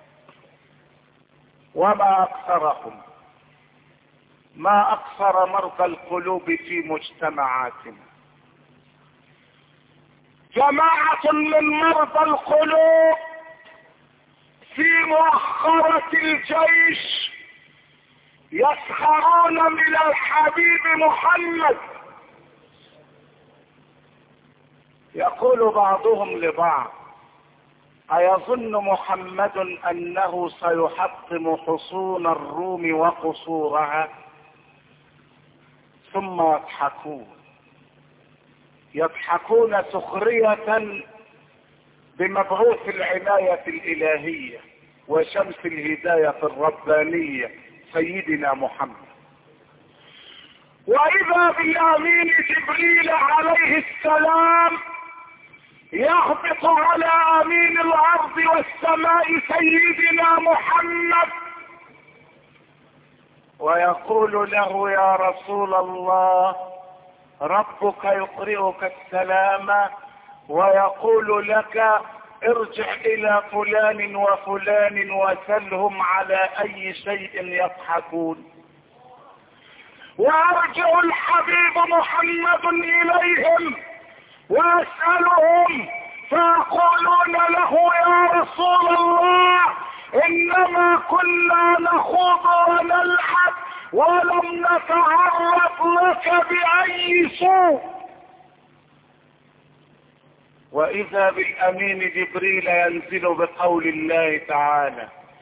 وما اكثرهم، ما اكثر مرضى القلوب في مجتمعاتنا. جماعة من مرضى القلوب في مؤخرة الجيش يسخرون من الحبيب محمد. يقول بعضهم لبعض: أيظن محمد أنه سيحطم حصون الروم وقصورها؟ ثم يضحكون يضحكون سخرية بمبعوث العناية الإلهية وشمس الهداية الربانية سيدنا محمد. وإذا بالأمين جبريل عليه السلام يهبط على أمين الأرض والسماء سيدنا محمد ويقول له: يا رسول الله، ربك يقرئك السلام ويقول لك ارجع الى فلان وفلان وسلهم على اي شيء يضحكون. وارجع الحبيب محمد اليهم واسألهم فيقولون له: يا رسول الله، انما كنا نخوض ونلعب ولم نتعرض لك باي سوء. واذا بالامين جبريل ينزل بقول الله تعالى: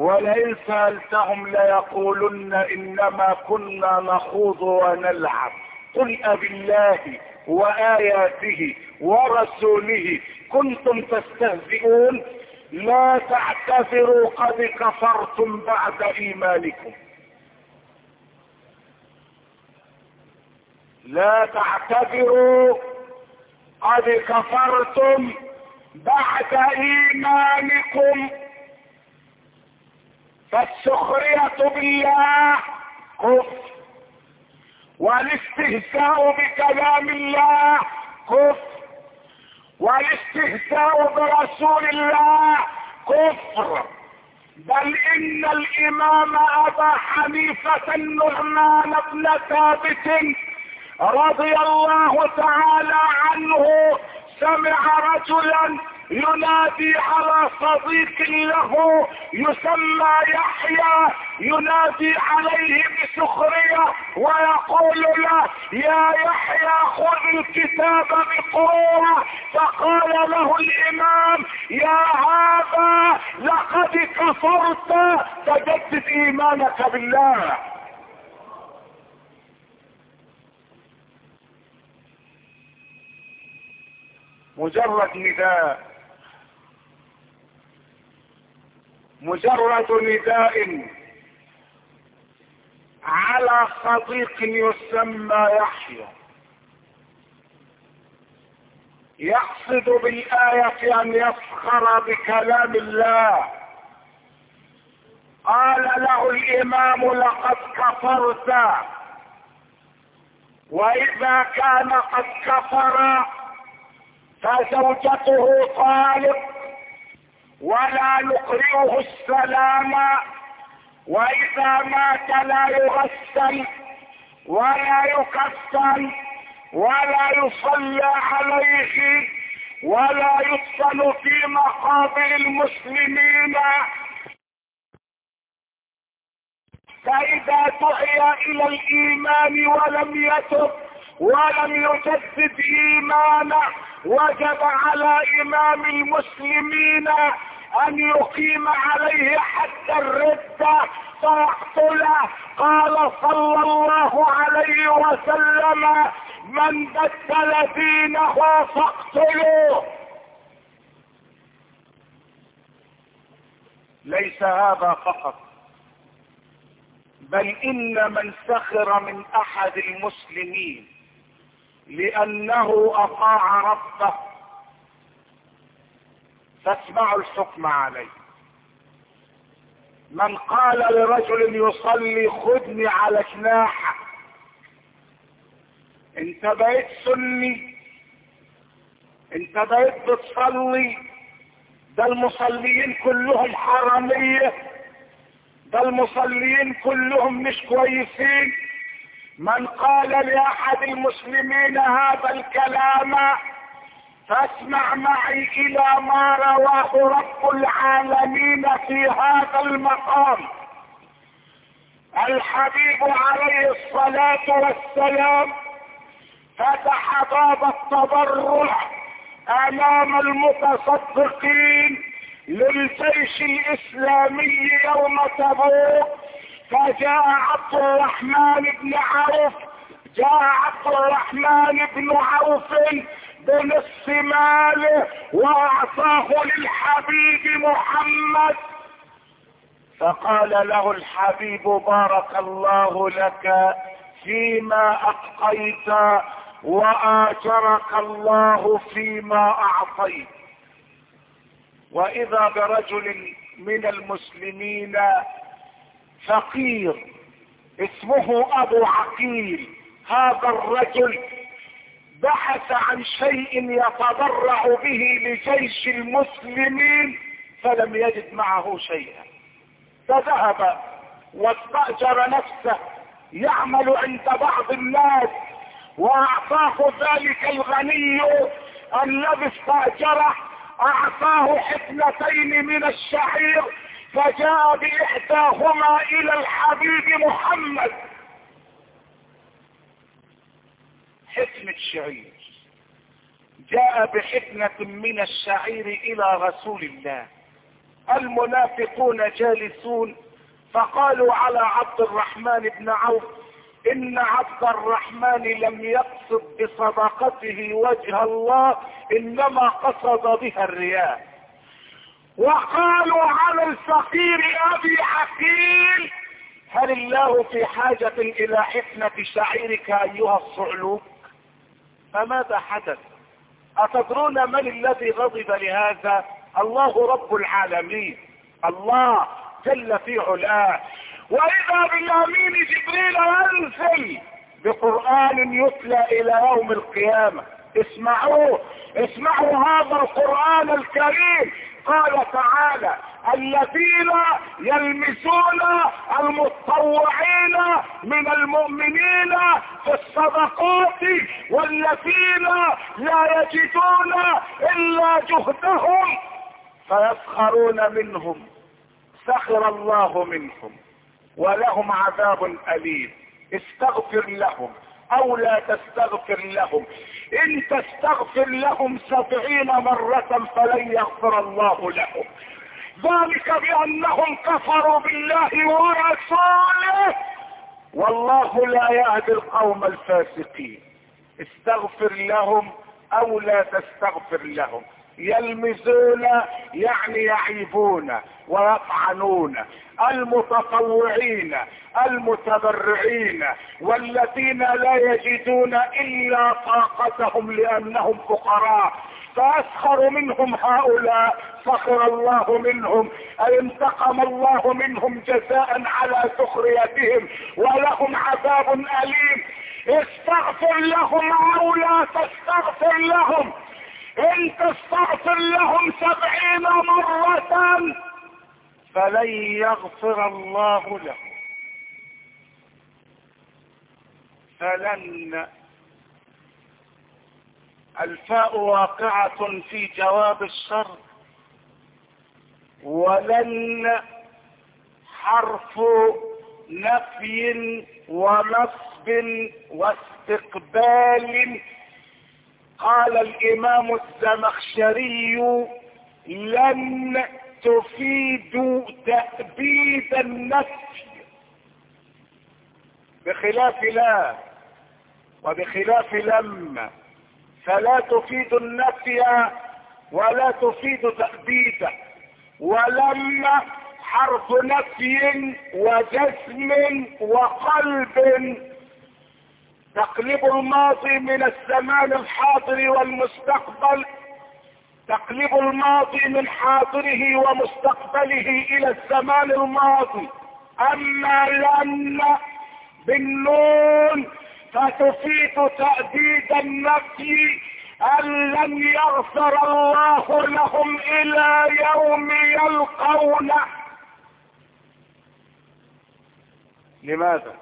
ولئن سألتهم ليقولن إنما كنا نخوض ونلعب. قل أبالله وآياته ورسوله كنتم تستهزئون لا تعتذروا قد كفرتم بعد إيمانكم. لا تعتذروا قد كفرتم بعد إيمانكم. فالسخرية بالله كفر، والاستهزاء بكلام الله كفر، والاستهزاء برسول الله كفر. بل إن الإمام أبا حنيفة النعمان بن ثابت رضي الله تعالى عنه سمع رجلا ينادي على صديق له يسمى يحيى، ينادي عليه بسخرية ويقول له يا يحيى خذ الكتاب بقوة. فقال له الإمام يا هذا لقد كفرت فجدد إيمانك بالله. مجرد نداء، مجرد نداء على صديق يسمى يحيى يقصد بالآية أن يسخر بكلام الله، قال له الإمام لقد كفرت. وإذا كان قد كفر فزوجته طالب ولا نقرئه السلام، وإذا مات لا يغسل ولا يكفن ولا يصلى عليه ولا يدفن في مقابر المسلمين. فإذا دعي إلى الإيمان ولم يتب ولم يجدد إيمانه وجب على إمام المسلمين أن يقيم عليه حد الردة فيقتله. قال صلى الله عليه وسلم من بدل دينه فاقتلوه. ليس هذا فقط، بل إن من سخر من أحد المسلمين لأنه أطاع ربه فاسمعوا الحكم عليه. من قال لرجل يصلي خذني على جناحك، انت بقيت سني، انت بقيت بتصلي، ده المصليين كلهم حرامية، ده المصليين كلهم مش كويسين. من قال لأحد المسلمين هذا الكلام فاسمع معي إلى ما رواه رب العالمين في هذا المقام. الحبيب عليه الصلاة والسلام فتح باب التبرع أمام المتصدقين للجيش الإسلامي يوم تبوك، فجاء عبد الرحمن بن عوف جاء عبد الرحمن بن عوف بنصف ماله واعطاه للحبيب محمد. فقال له الحبيب بارك الله لك فيما أبقيت وآجرك الله فيما أعطيت. وإذا برجل من المسلمين فقير اسمه أبو عقيل، هذا الرجل بحث عن شيء يتبرع به لجيش المسلمين فلم يجد معه شيئا، فذهب واستأجر نفسه يعمل عند بعض الناس، وأعطاه ذلك الغني الذي استأجره أعطاه حفنتين من الشعير، فجاء بإحداهما إلى الحبيب محمد. حفنة شعير، جاء بحفنة من الشعير إلى رسول الله المنافقون جالسون، فقالوا على عبد الرحمن بن عوف ان عبد الرحمن لم يقصد بصدقته وجه الله، انما قصد بها الرياء. وقالوا على الفقير ابي عقيل هل الله في حاجة الى حفنة شعيرك ايها الصعلوك؟ فماذا حدث؟ اتدرون من الذي غضب لهذا؟ الله رب العالمين، الله جل في علاه. واذا بالامين جبريل ينزل بقرآن يتلى الى يوم القيامة. اسمعوه، اسمعوا هذا القرآن الكريم. قال تعالى الذين يلمسون المتطوعين من المؤمنين في الصدقات والذين لا يجدون الا جهدهم فيسخرون منهم سخر الله منهم ولهم عذاب أليم. استغفر لهم او لا تستغفر لهم، ان تستغفر لهم سبعين مرة فلن يغفر الله لهم، ذلك بانهم كفروا بالله ورسوله والله لا يهدي القوم الفاسقين. استغفر لهم او لا تستغفر لهم. يلمزون يعني يعيبون ويطعنون المتطوعين المتبرعين والذين لا يجدون الا طاقتهم لانهم فقراء، فاسخر منهم هؤلاء سخر الله منهم، اي انتقم الله منهم جزاء على سخريتهم ولهم عذاب اليم. استغفر لهم او لا تستغفر لهم، ان تستغفر لهم سبعين مرة فلن يغفر الله لهم. فلن الفاء واقعة في جواب الشر، ولن حرف نفي ونصب واستقبال. قال الامام الزمخشري لن تفيد تأبيد النفي بخلاف لا وبخلاف لما، فلا تفيد النفي ولا تفيد تأبيده. ولما حرف نفي وجزم وقلب، تقلب الماضي من الزمان الحاضر والمستقبل، تقلب الماضي من حاضره ومستقبله الى الزمان الماضي. اما لن بالنون فتفيد تأبيد النفي ان لن يغفر الله لهم الى يوم يلقونه. لماذا؟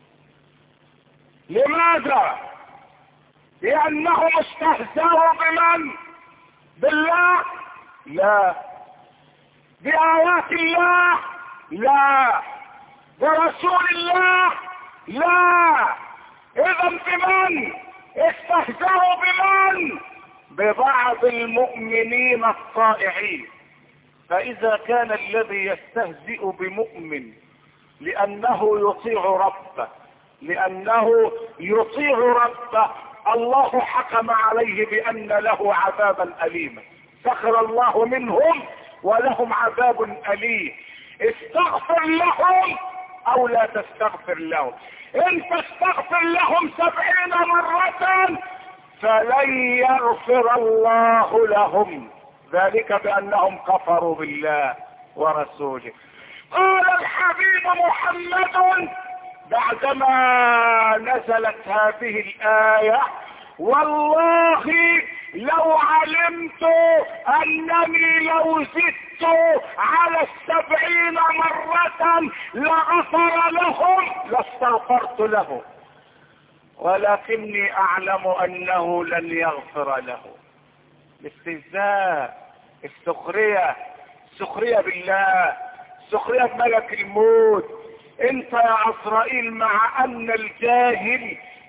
لماذا؟ لانهم استهزأوا بمن؟ بالله؟ لا. بآيات الله؟ لا. برسول الله؟ لا. اذا بمن استهزأوا؟ بمن؟ ببعض المؤمنين الطائعين. فاذا كان الذي يستهزئ بمؤمن لانه يطيع ربه لانه يطيع ربه الله حكم عليه بان له عذابا اليما، سخر الله منهم ولهم عذاب اليم. استغفر لهم او لا تستغفر لهم، ان تستغفر لهم سبعين مرة فلن يغفر الله لهم، ذلك بانهم كفروا بالله ورسوله. قال الحبيب محمد بعدما نزلت هذه الآية والله لو علمت انني لو زدت على السبعين مرة لغفر لهم لاستغفرت له، ولكني اعلم انه لن يغفر له. الاستهزاء، السخرية، السخرية بالله، السخرية بملك الموت. انت يا عزرائيل مع ان الجاهل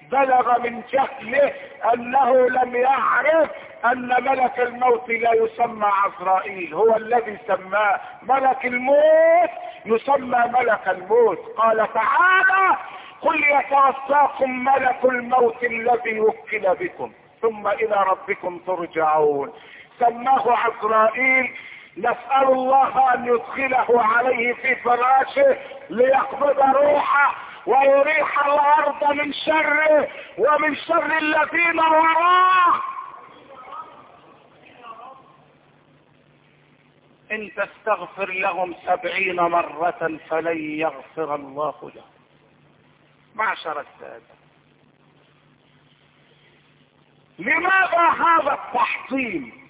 بلغ من جهله انه لم يعرف ان ملك الموت لا يسمى عزرائيل، هو الذي سماه ملك الموت، يسمى ملك الموت. قال تعالى: قل يتوفاكم ملك الموت الذي وكل بكم ثم الى ربكم ترجعون. سماه عزرائيل، نسأل الله ان يدخله عليه في فراشه ليقبض روحه ويريح الارض من شره ومن شر الذين وراه. ان تستغفر لهم سبعين مرة فلن يغفر الله لهم. معشر السادة، لماذا هذا التحطيم؟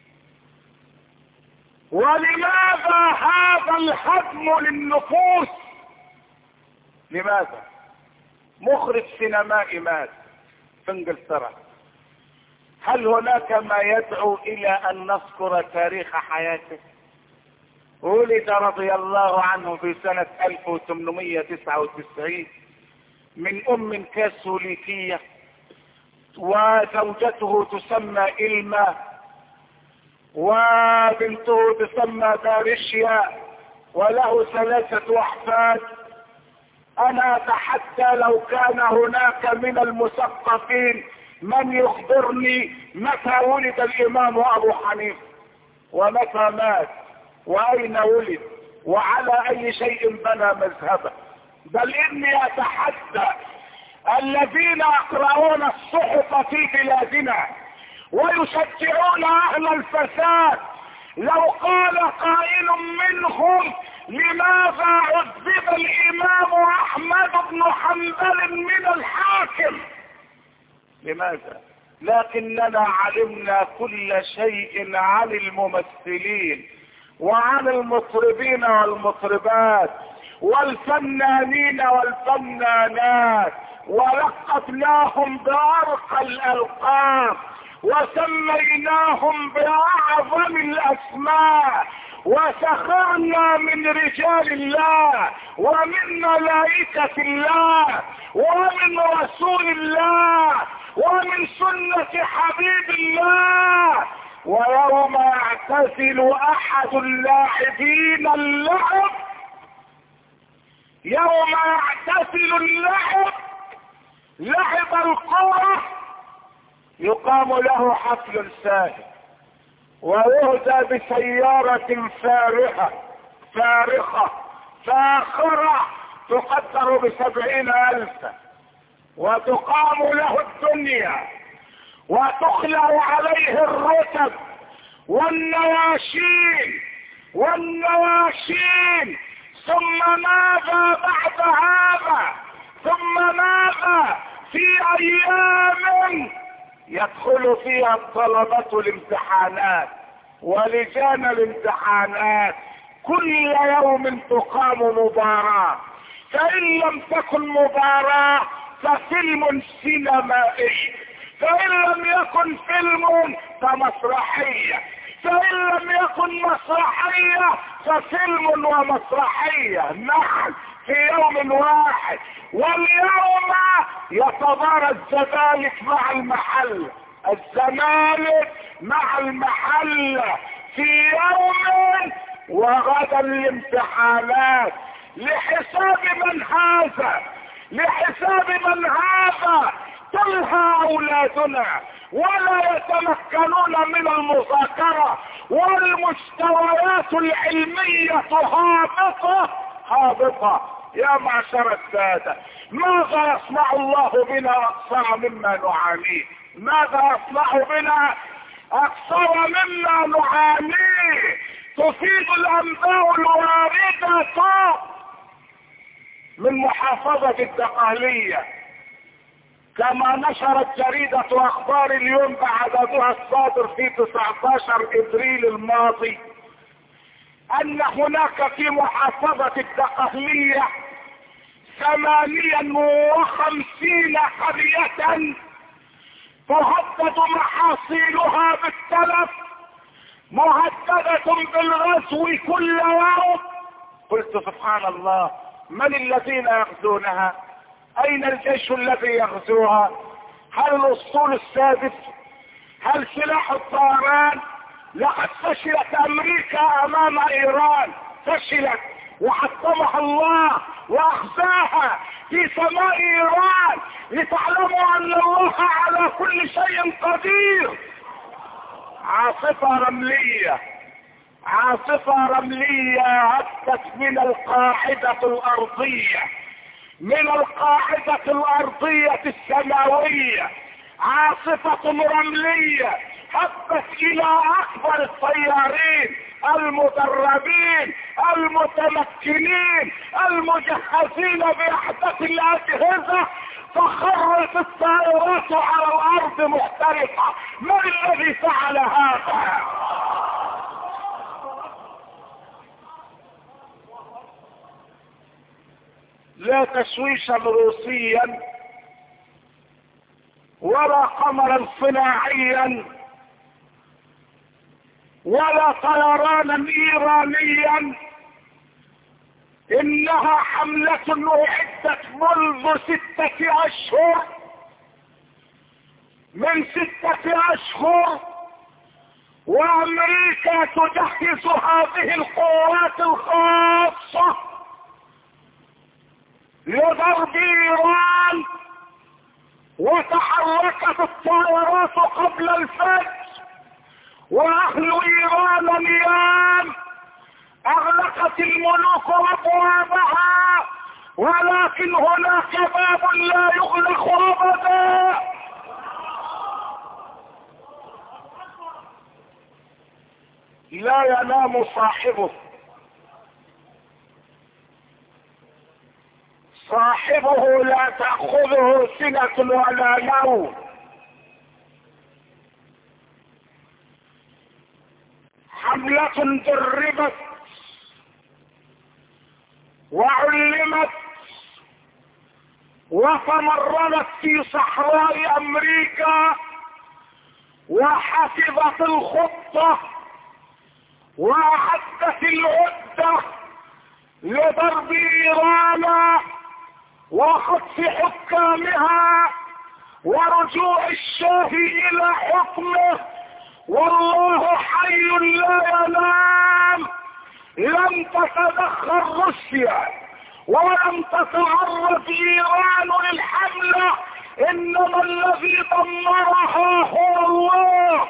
ولماذا هذا الهدم للنفوس؟ لماذا؟ مخرج سينمائي مات في انجلترا، هل هناك ما يدعو الى ان نذكر تاريخ حياته؟ ولد رضي الله عنه في سنة ألف وثمانمائة وتسعة وتسعين من ام كاثوليكية، وزوجته تسمى إلما، وبنته تسمى داريشيا، وله ثلاثة احفاد. انا اتحدى لو كان هناك من المثقفين من يخبرني متى ولد الامام ابو حنيفة ومتى مات واين ولد وعلى اي شيء بنى مذهبه. بل اني اتحدى الذين يقرؤون الصحف في بلادنا ويشجعون اهل الفساد، لو قال قائل منهم: لماذا عذب الامام احمد بن حنبل من الحاكم؟ لماذا؟ لكننا علمنا كل شيء عن الممثلين وعن المطربين والمطربات والفنانين والفنانات، ولقبناهم بأرقى الألقاب وسميناهم بأعظم الأسماء، وسخرنا من رجال الله ومن ملائكة الله ومن رسول الله ومن سنة حبيب الله. ويوم يعتزل احد اللاعبين اللعب، يوم يعتزل اللعب لعب الكرة، يقام له حفل ساهر ويهدى بسيارة فارهة فارخة فاخرة تقدر بسبعين الفا، وتقام له الدنيا وتخلع عليه الرتب والنواشين والنواشين. ثم ماذا بعد هذا؟ ثم ماذا؟ في ايام يدخل فيها الطلبة الامتحانات ولجان الامتحانات، كل يوم تقام مباراة، فإن لم تكن مباراة ففيلم سينمائي، فإن لم يكن فيلم فمسرحية، فإن لم يكن مسرحية ففيلم ومسرحية معا في يوم واحد. واليوم يتضارى الزمالك مع المحل، الزمالك مع المحل في يوم، وغدا الامتحانات. لحساب من هذا؟ لحساب من هذا؟ تلهى اولادنا ولا يتمكنون من المذاكرة، والمستويات العلمية هابطة هابطة. يا معشر السادة، ماذا يصنع الله بنا اكثر مما نعانيه؟ ماذا يصنع بنا اكثر مما نعانيه؟ تفيد الانباء الواردة من محافظة الدقهلية، كما نشرت جريدة اخبار اليوم بعددها الصادر في تسعة عشر ابريل الماضي، ان هناك في محافظة الدقهلية ثمانية وخمسين قرية تهدد محاصيلها بالتلف، مهددة بالغزو كل يوم. قلت سبحان الله، من الذين يغزونها؟ اين الجيش الذي يغزوها؟ هل الاسطول السادس؟ هل سلاح الطيران؟ لقد فشلت امريكا امام ايران، فشلت وحطمها الله واخزاها في سماء ايران، لتعلموا ان الله على كل شيء قدير. عاصفة رملية، عاصفة رملية هبت من القاعدة الارضية، من القاعدة الارضية السماوية، عاصفة رملية هبت الى اكبر الطيارين المدربين المتمكنين المجهزين باحدث الاجهزة، فخرت الطائرات على الارض محترقة. من الذي فعل هذا؟ لا تشويشا روسيا ولا قمرا صناعيا ولا طيرانا ايرانيا، انها حملة اعدت منذ ستة اشهر، من ستة اشهر، وامريكا تجهز هذه القوات الخاصة لضرب ايران، وتحركت الطائرات قبل الفجر، واهل ايران اليوم اغلقت الملوك ابوابها، ولكن هناك باب لا يغلق ابدا. لا ينام صاحبه، صاحبه لا تأخذه سنة ولا نوم. حملة دربت وعلمت وتمرنت في صحراء امريكا، وحفظت الخطة واعدت العدة لضرب ايران وخطف حكامها ورجوع الشاه الى حكمه. والله حي لا ينام. لم تتدخل روسيا ولم تتعرض ايران للحملة، انما الذي دمرها هو الله.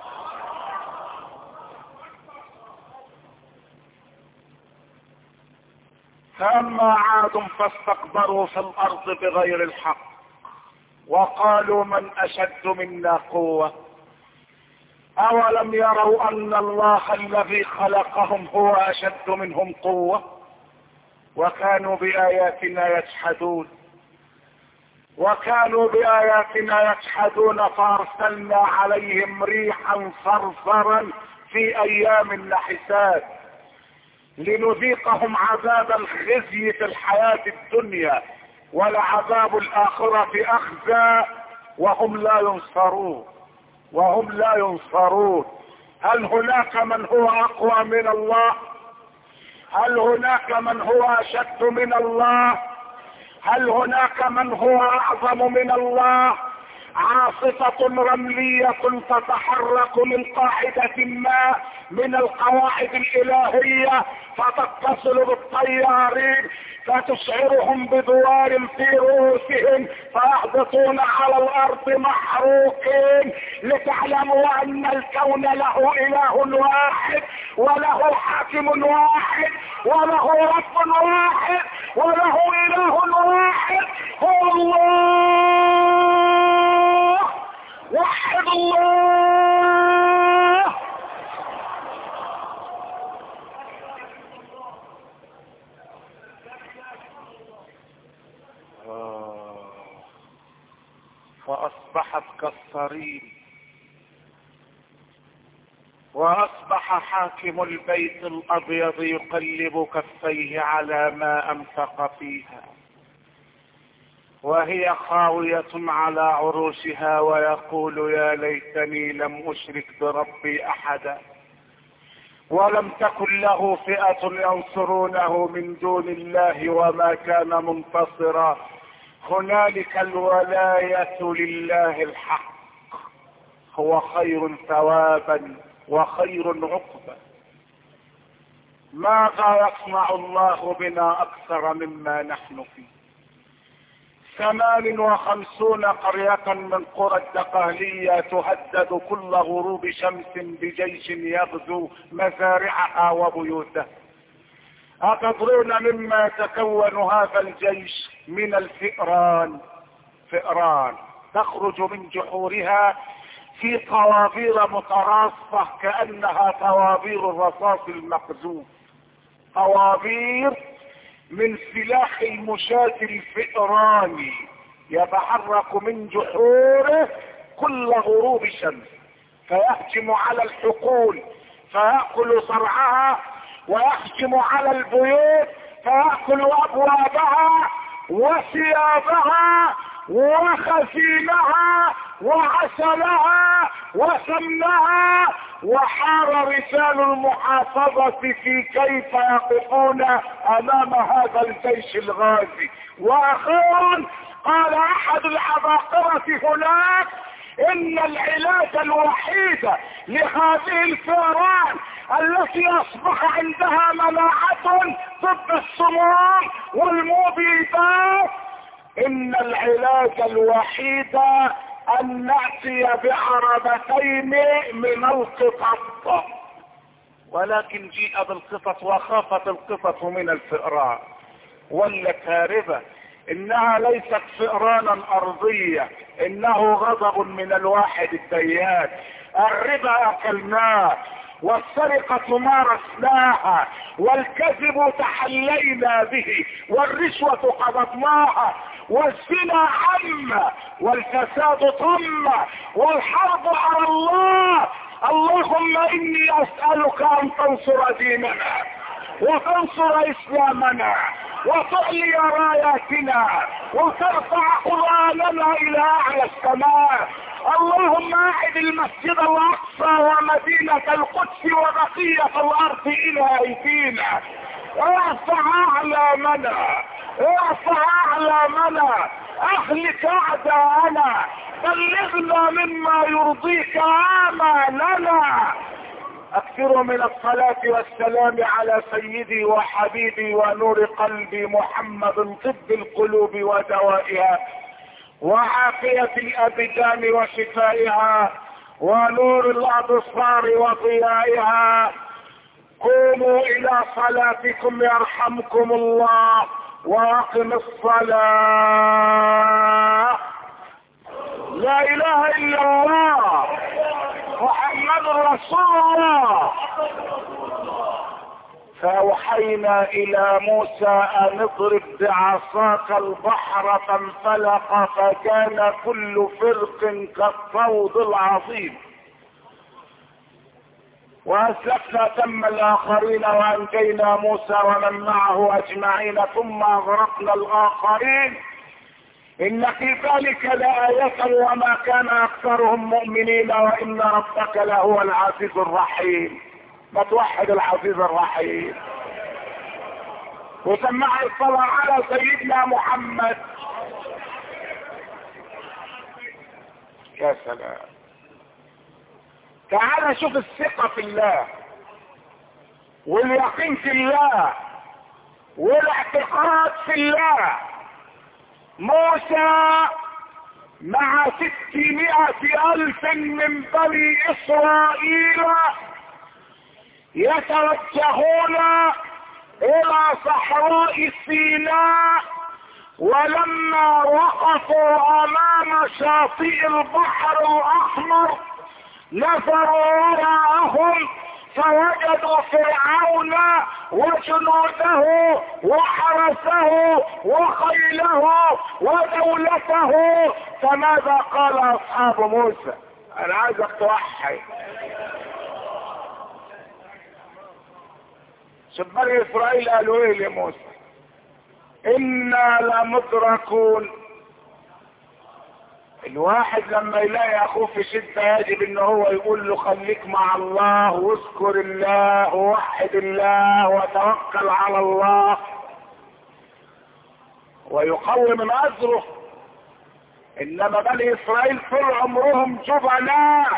فاما عاد فاستكبروا في الارض بغير الحق، وقالوا من اشد منا قوة. اولم يروا ان الله الذي خلقهم هو اشد منهم قوة، وكانوا باياتنا يجحدون وكانوا باياتنا يجحدون فارسلنا عليهم ريحا صرصرا في ايام نحسات لنذيقهم عذاب الخزي في الحياة الدنيا، ولعذاب الاخرة اخزى وهم لا ينصرون وهم لا ينصرون. هل هناك من هو اقوى من الله؟ هل هناك من هو اشد من الله؟ هل هناك من هو اعظم من الله؟ عاصفة رملية تتحرك من قاعدة ما من القواعد الالهية، فتتصل بالطيارين فتشعرهم بدوار في رؤوسهم، فيهبطون على الارض محروقين، لتعلموا ان الكون له اله واحد، وله حاكم واحد، وله رب واحد، وله اله واحد، هو الله. وحد الله. آه. فاصبحت كالصريم، واصبح حاكم البيت الابيض يقلب كفيه على ما انفق فيها، وهي خاوية على عروشها، ويقول يا ليتني لم اشرك بربي احدا، ولم تكن له فئة ينصرونه من دون الله وما كان منتصرا. هنالك الولاية لله الحق، هو خير ثوابا وخير عقبا. ماذا يصنع الله بنا اكثر مما نحن فيه؟ ثمان وخمسون قرية من قرى الدقهلية تهدد كل غروب شمس بجيش يغزو مزارعها وبيوتها. أتدرون مما يتكون هذا الجيش؟ من الفئران. فئران تخرج من جحورها في طوابير متراصة كأنها طوابير الرصاص المقذوف، طوابير من سلاح المشاة الفئراني يتحرك من جحوره كل غروب شمس، فيهجم على الحقول فيأكل زرعها، ويهجم على البيوت فيأكل أبوابها وثيابها وخزينها وعسلها وسمنها. وحار رجال المحافظة في كيف يقفون امام هذا الجيش الغازي. واخيرا قال احد العباقرة هناك ان العلاج الوحيد لهذه الفئران التي اصبح عندها مناعة ضد السموم والمبيدات، ان العلاج الوحيد ان نأتي بعربتين من القطط. ولكن جيء بالقطط وخافت القطط من الفئران، ولت هاربة. انها ليست فئرانا ارضية، انه غضب من الواحد الديان. الربا اكلناه، والسرقة مارسناها، والكذب تحلينا به، والرشوة قبضناها، والزنا عم، والفساد طم، والحرب على الله. اللهم اني اسألك ان تنصر ديننا وتنصر اسلامنا وتعلي راياتنا وترفع قرآننا الى اعلى السماء. اللهم اعد المسجد الاقصى ومدينة القدس وبقية الارض الى ايدينا. ارفع اعلامنا، ارفع اعلامنا، اهلك اعداءنا، بلغنا مما يرضيك امالنا. اكثروا من الصلاة والسلام على سيدي وحبيبي ونور قلبي محمد، طب القلوب ودوائها وعافية الابدان وشفائها ونور الابصار وضيائها. قوموا الى صلاتكم يرحمكم الله، واقم الصلاة. لا اله الا الله محمد رسول الله. فاوحينا الى موسى ان اضرب بعصاك البحر فانفلق فكان كل فرق كالطود العظيم. واسلفنا ثم الاخرين وانجينا موسى ومن معه اجمعين ثم اغرقنا الاخرين. ان في ذلك لآية وما كان اكثرهم مؤمنين وان ربك لهو العزيز الرحيم. ما توحد العزيز الرحيم وسمع الصلاة على سيدنا محمد. يا سلام. تعال شوف الثقة في الله واليقين في الله والاعتقاد في الله. موسى مع ستمائة الف من بني اسرائيل يتوجهون الى صحراء سيناء، ولما وقفوا امام شاطئ البحر الاحمر نظروا وراءهم فوجدوا فرعون وجنوده وحرسه وخيله ودولته. فماذا قال اصحاب موسى؟ انا عايزك توحي. شوف بني اسرائيل قالوا ايه لموسى؟ انا لمدركون. الواحد لما يلاقي اخوه في شدة يجب ان هو يقول له خليك مع الله واذكر الله ووحد الله وتوكل على الله ويقوي من اجره. انما بني اسرائيل طول عمرهم جبناء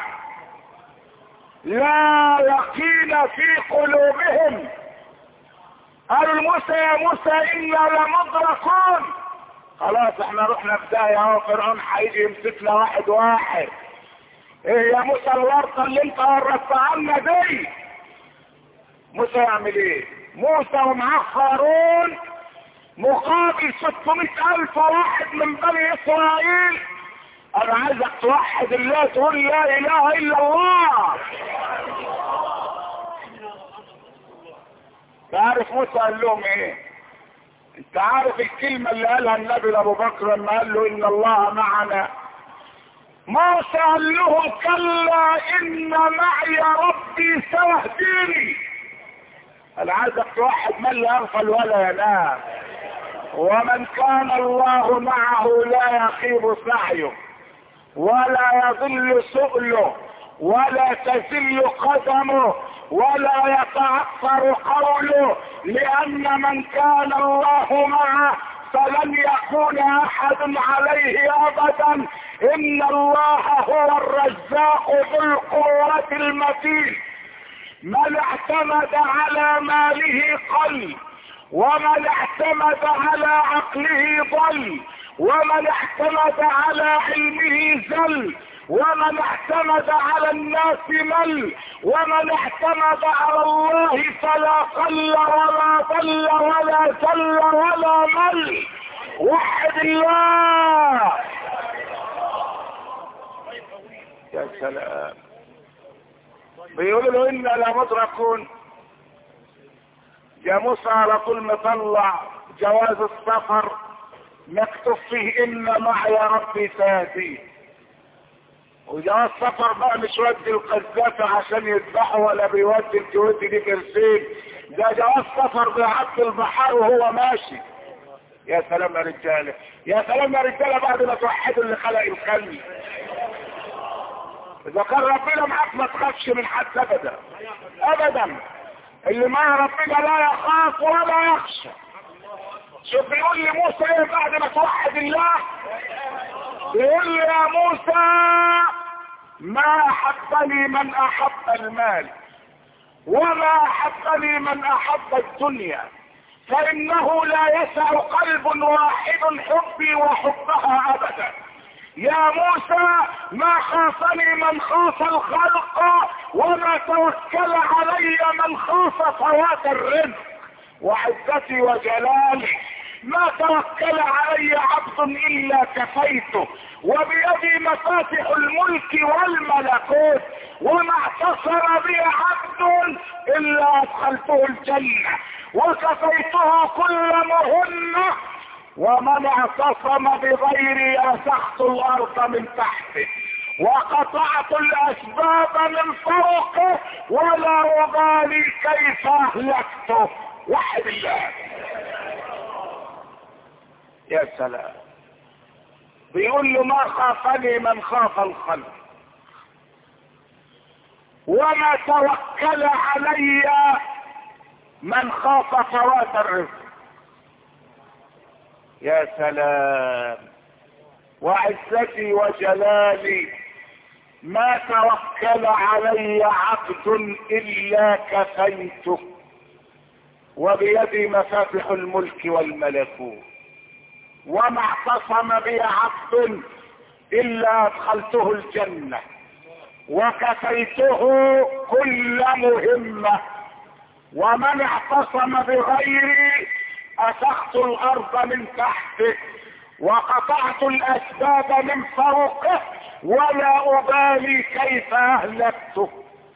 لا يقين في قلوبهم. قالوا لموسى يا موسى انا لمدركون، خلاص احنا رحنا في داهيه اهو، فرعون هيجي يمسكنا واحد واحد. ايه يا موسى الورطه اللي انت ورطتها عنا دي؟ موسى يعمل ايه؟ موسى ومعاه هارون مقابل ستمائة الف واحد من بني اسرائيل. انا عايزك توحد الله، تقول لا اله الا الله. تعرف موسى قال لهم ايه؟ انت عارف الكلمة اللي قالها النبي لابو بكر لما قال له ان الله معنا؟ موسى قال له كلا ان معي ربي سيهديني. انا عايزك توحد من لا يغفل ولا ينام. ومن كان الله معه لا يخيب سعيه ولا يضل سؤله ولا تزل قدمه ولا يتعثر قوله، لان من كان الله معه فلن يكون احد عليه ابدا. ان الله هو الرزاق ذو القوة المتين. من اعتمد على ماله قل، ومن اعتمد على عقله ضل، ومن اعتمد على علمه زل، ومن اعتمد على الناس مل، ومن اعتمد على الله فلا قل ولا ضل ولا زل ولا مل. وحد الله. يا سلام. بيقولوا له انا لمدركون. يا موسى على طول مطلع جواز السفر مكتوب فيه ان معي ربي سيهديه. وجواز السفر بقى مش ودي القذافي عشان يذبحه ولا بيودي الكويت دي كرسين، ده جواز سفر بيعدي البحر وهو ماشي. يا سلام يا رجاله، يا سلام يا رجاله بعد ما توحدوا اللي خلق الخلق. اذا كان ربنا معاك ما تخافش من حد ابدا ابدا. اللي مع ربنا لا يخاف ولا يخشى. شوف بيقول لي موسى ايه بعد ما توحد الله؟ بيقول لي يا موسى ما احبني من احب المال وما احبني من احب الدنيا، فانه لا يسع قلب واحد حبي وحبها ابدا. يا موسى ما خافني من خاف الخلق وما توكل علي من خاف فوات الرزق. وعزتي وجلالي ما توكل علي عبد الا كفيته، وبيدي مفاتح الملك والملكوت، وما اعتصر بي عبد الا ادخلته الجنة وكفيته كل مهمة. ومن اعتصم بغيري مسخت الارض من تحته وقطعت الاسباب من فوقه ولا ابالي كيف اهلكته. وحد الله. يا سلام. بيقول له ما خافني من خاف الخلق وما توكل علي من خاف فوات الرزق. يا سلام. وعزتي وجلالي ما توكل علي عبد الا كفيته، وبيدي مفاتح الملك والملكوت، وما اعتصم بي عبد الا ادخلته الجنة وكفيته كل مهمة. ومن اعتصم بغيري اسخت الارض من تحته وقطعت الاسباب من فوقه ولا ابالي كيف اهلكته.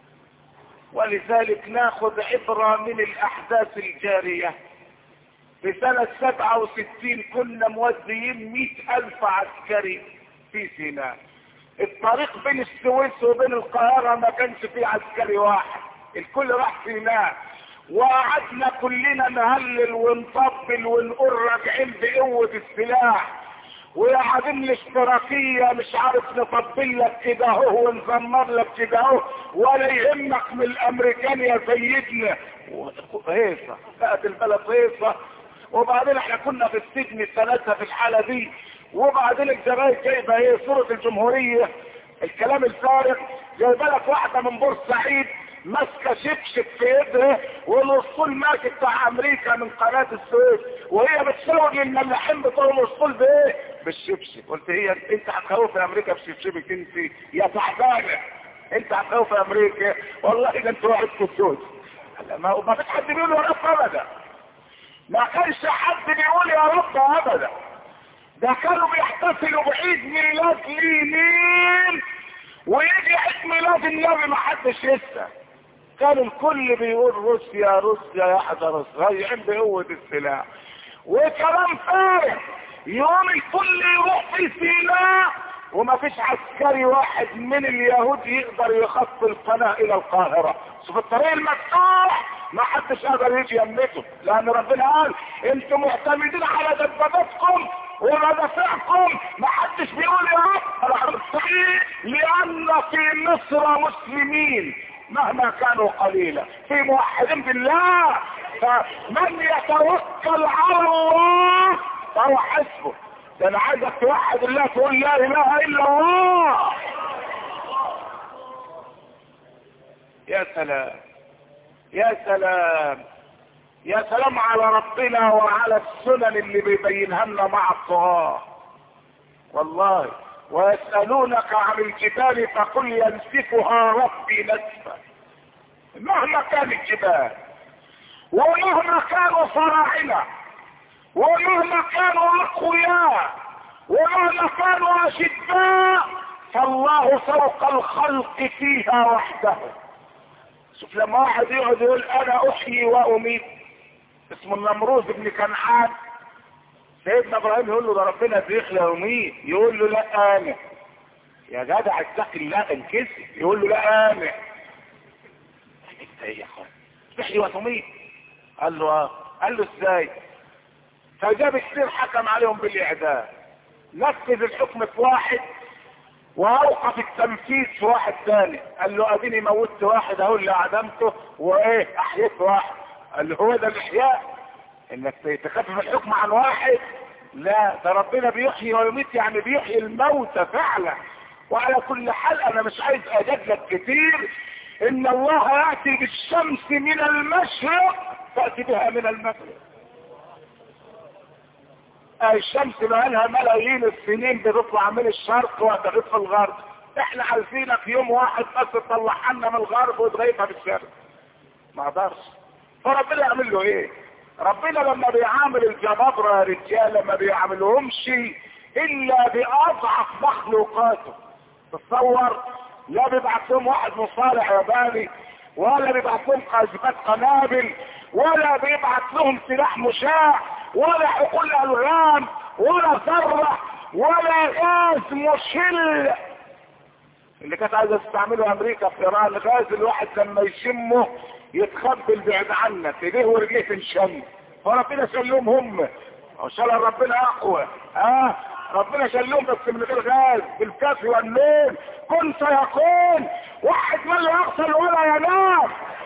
ولذلك ناخذ عبرة من الاحداث الجارية. في سنة سبعة وستين كنا موزيين مئة الف عسكري في سيناء. الطريق بين السويس وبين القاهرة ما كانش فيه عسكري واحد، الكل راح سيناء. وقعدنا كلنا نهلل ونطبل ونقول راجعين بقوة السلاح، وقاعدين الاشتراكية مش عارف نطبل لك كده اهو ونزمر لك كده اهو ولا يهمك من الامريكان يا سيدنا. هيصة بقت البلد هيصة. وبعدين احنا كنا في السجن الثلاثة في الحالة دي، وبعدين الجرايد جايبه ايه؟ صورة الجمهورية، الكلام الفارغ. جايبه لك واحدة من بورسعيد ماسكه شبشب في ايدها والاسطول ماشي بتاع امريكا من قناه السويس، وهي بتشاور للملاحين بتوع الاسطول بايه؟ بالشبشب. قلت هي انت هتخوف امريكا بشبشبك انت يا تعبانه؟ انت هتخوف امريكا؟ والله ده انت واحد كسوس. ما ما فيش حد بيقول يا رب ابدا، ما كانش حد بيقول يا رب ابدا. ده كانوا بيحتفلوا بعيد ميلاد لينين ويجي عيد ميلاد النبي ما حدش لسه. كان الكل بيقول روسيا روسيا يا حدا روسيا رايحين بقوة السلاح وكلام فارغ. يوم الكل يروح في سيناء وما فيش عسكري واحد من اليهود يقدر يخطي القناة الى القاهرة. شوف الطريق المفتوح ما حدش قادر يجي يمته، لان ربنا قال انتم معتمدين على دباباتكم ومدافعكم، ما حدش بيقول يا رب. صحيح، لان في مصر مسلمين مهما كانوا قليلا، في موحدين بالله، فمن يتوكل على الله فهو حسبه. ده انا عايزك توحد الله، تقول لا اله الا الله. يا سلام يا سلام يا سلام على ربنا وعلى السنن اللي بيبينها لنا مع الطغاة. والله ويسألونك عن الجبال فقل ينسفها ربي نسفا. مهما كان الجبال ومهما كانوا فراعنة ومهما كانوا اقوياء ومهما كانوا اشداء فالله فوق الخلق فيها وحده. شوف لما واحد يقعد يقول انا احيي واميت، اسمه النمروز بن كنعان، سيدنا ابراهيم يقول له ده ربنا بيخلق ويميت، يقول له لا انا. يا جدع اتق الله انكسر، يقول له لا انا. انت ايه يا اخوان تحيي وتميت؟ قال له اه. قال له ازاي؟ فجاب السير حكم عليهم بالاعدام، نفذ الحكم في واحد واوقف التنفيذ في واحد ثاني. قال له اديني موتت واحد اهو اللي اعدمته وايه احييت واحد. قال له هو ده الاحياء انك تخفف الحكم عن واحد؟ لا، ده ربنا بيحيي ويميت، يعني بيحيي الموتى فعلا. وعلى كل حال انا مش عايز اجادلك كتير، ان الله ياتي بالشمس من المشرق تاتي بها من المغرب. الشمس بقالها ملايين السنين بتطلع من الشرق وتغيب في الغرب، احنا عايزينك يوم واحد بس تطلعها لنا من الغرب وتغيبها في الشرق. ما اقدرش. فربنا يعمل له ايه؟ ربنا لما بيعامل الجبابرة يا رجاله ما بيعاملهمش الا باضعف مخلوقاته. تصور، لا بيبعت لهم واحد مصالح ياباني، ولا بيبعت لهم قاذفات قنابل، ولا بيبعت لهم سلاح مشاع، ولا حقول الغام، ولا ذره، ولا غاز مشل اللي كانت عايزه تستعمله امريكا في ايران. غاز الواحد لما يشمه يتخبل بعيد عنك، ايديه ورجليه تنشم. فربنا شلهم هم، وشال ربنا اقوى. اه ربنا شلهم بس من غير غاز، بالكاف والنون. كن فيكون، واحد من لا يغسل ولا ينام.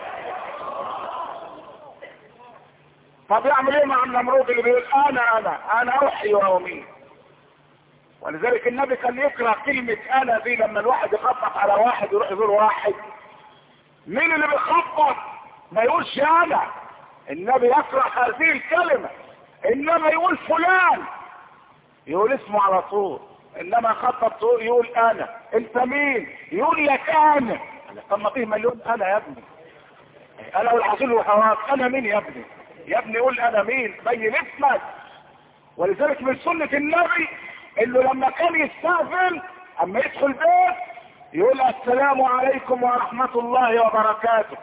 طب يعمل ايه مع النمرود اللي بيقول انا انا انا احيي واميت؟ ولذلك النبي كان يكره كلمة انا دي. لما الواحد يخبط على واحد يروح يزور واحد، مين اللي بيخبط؟ ما يقولش انا. النبي يكره هذه الكلمة، انما يقول فلان، يقول اسمه على طول. انما يخبط يقول انا. انت مين؟ يقول لك انا. طب ما فيه مليون انا يا ابني، انا والعزيز وحواك. انا مين يا ابني؟ يا ابني قول انا مين، بين اسمك. ولذلك من سنة النبي انه لما كان يستقبل اما يدخل بيت يقول السلام عليكم ورحمة الله وبركاته.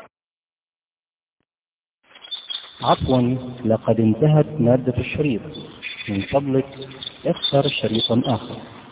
عفوا، لقد انتهت مادة الشريط، من فضلك اختر شريطا آخر.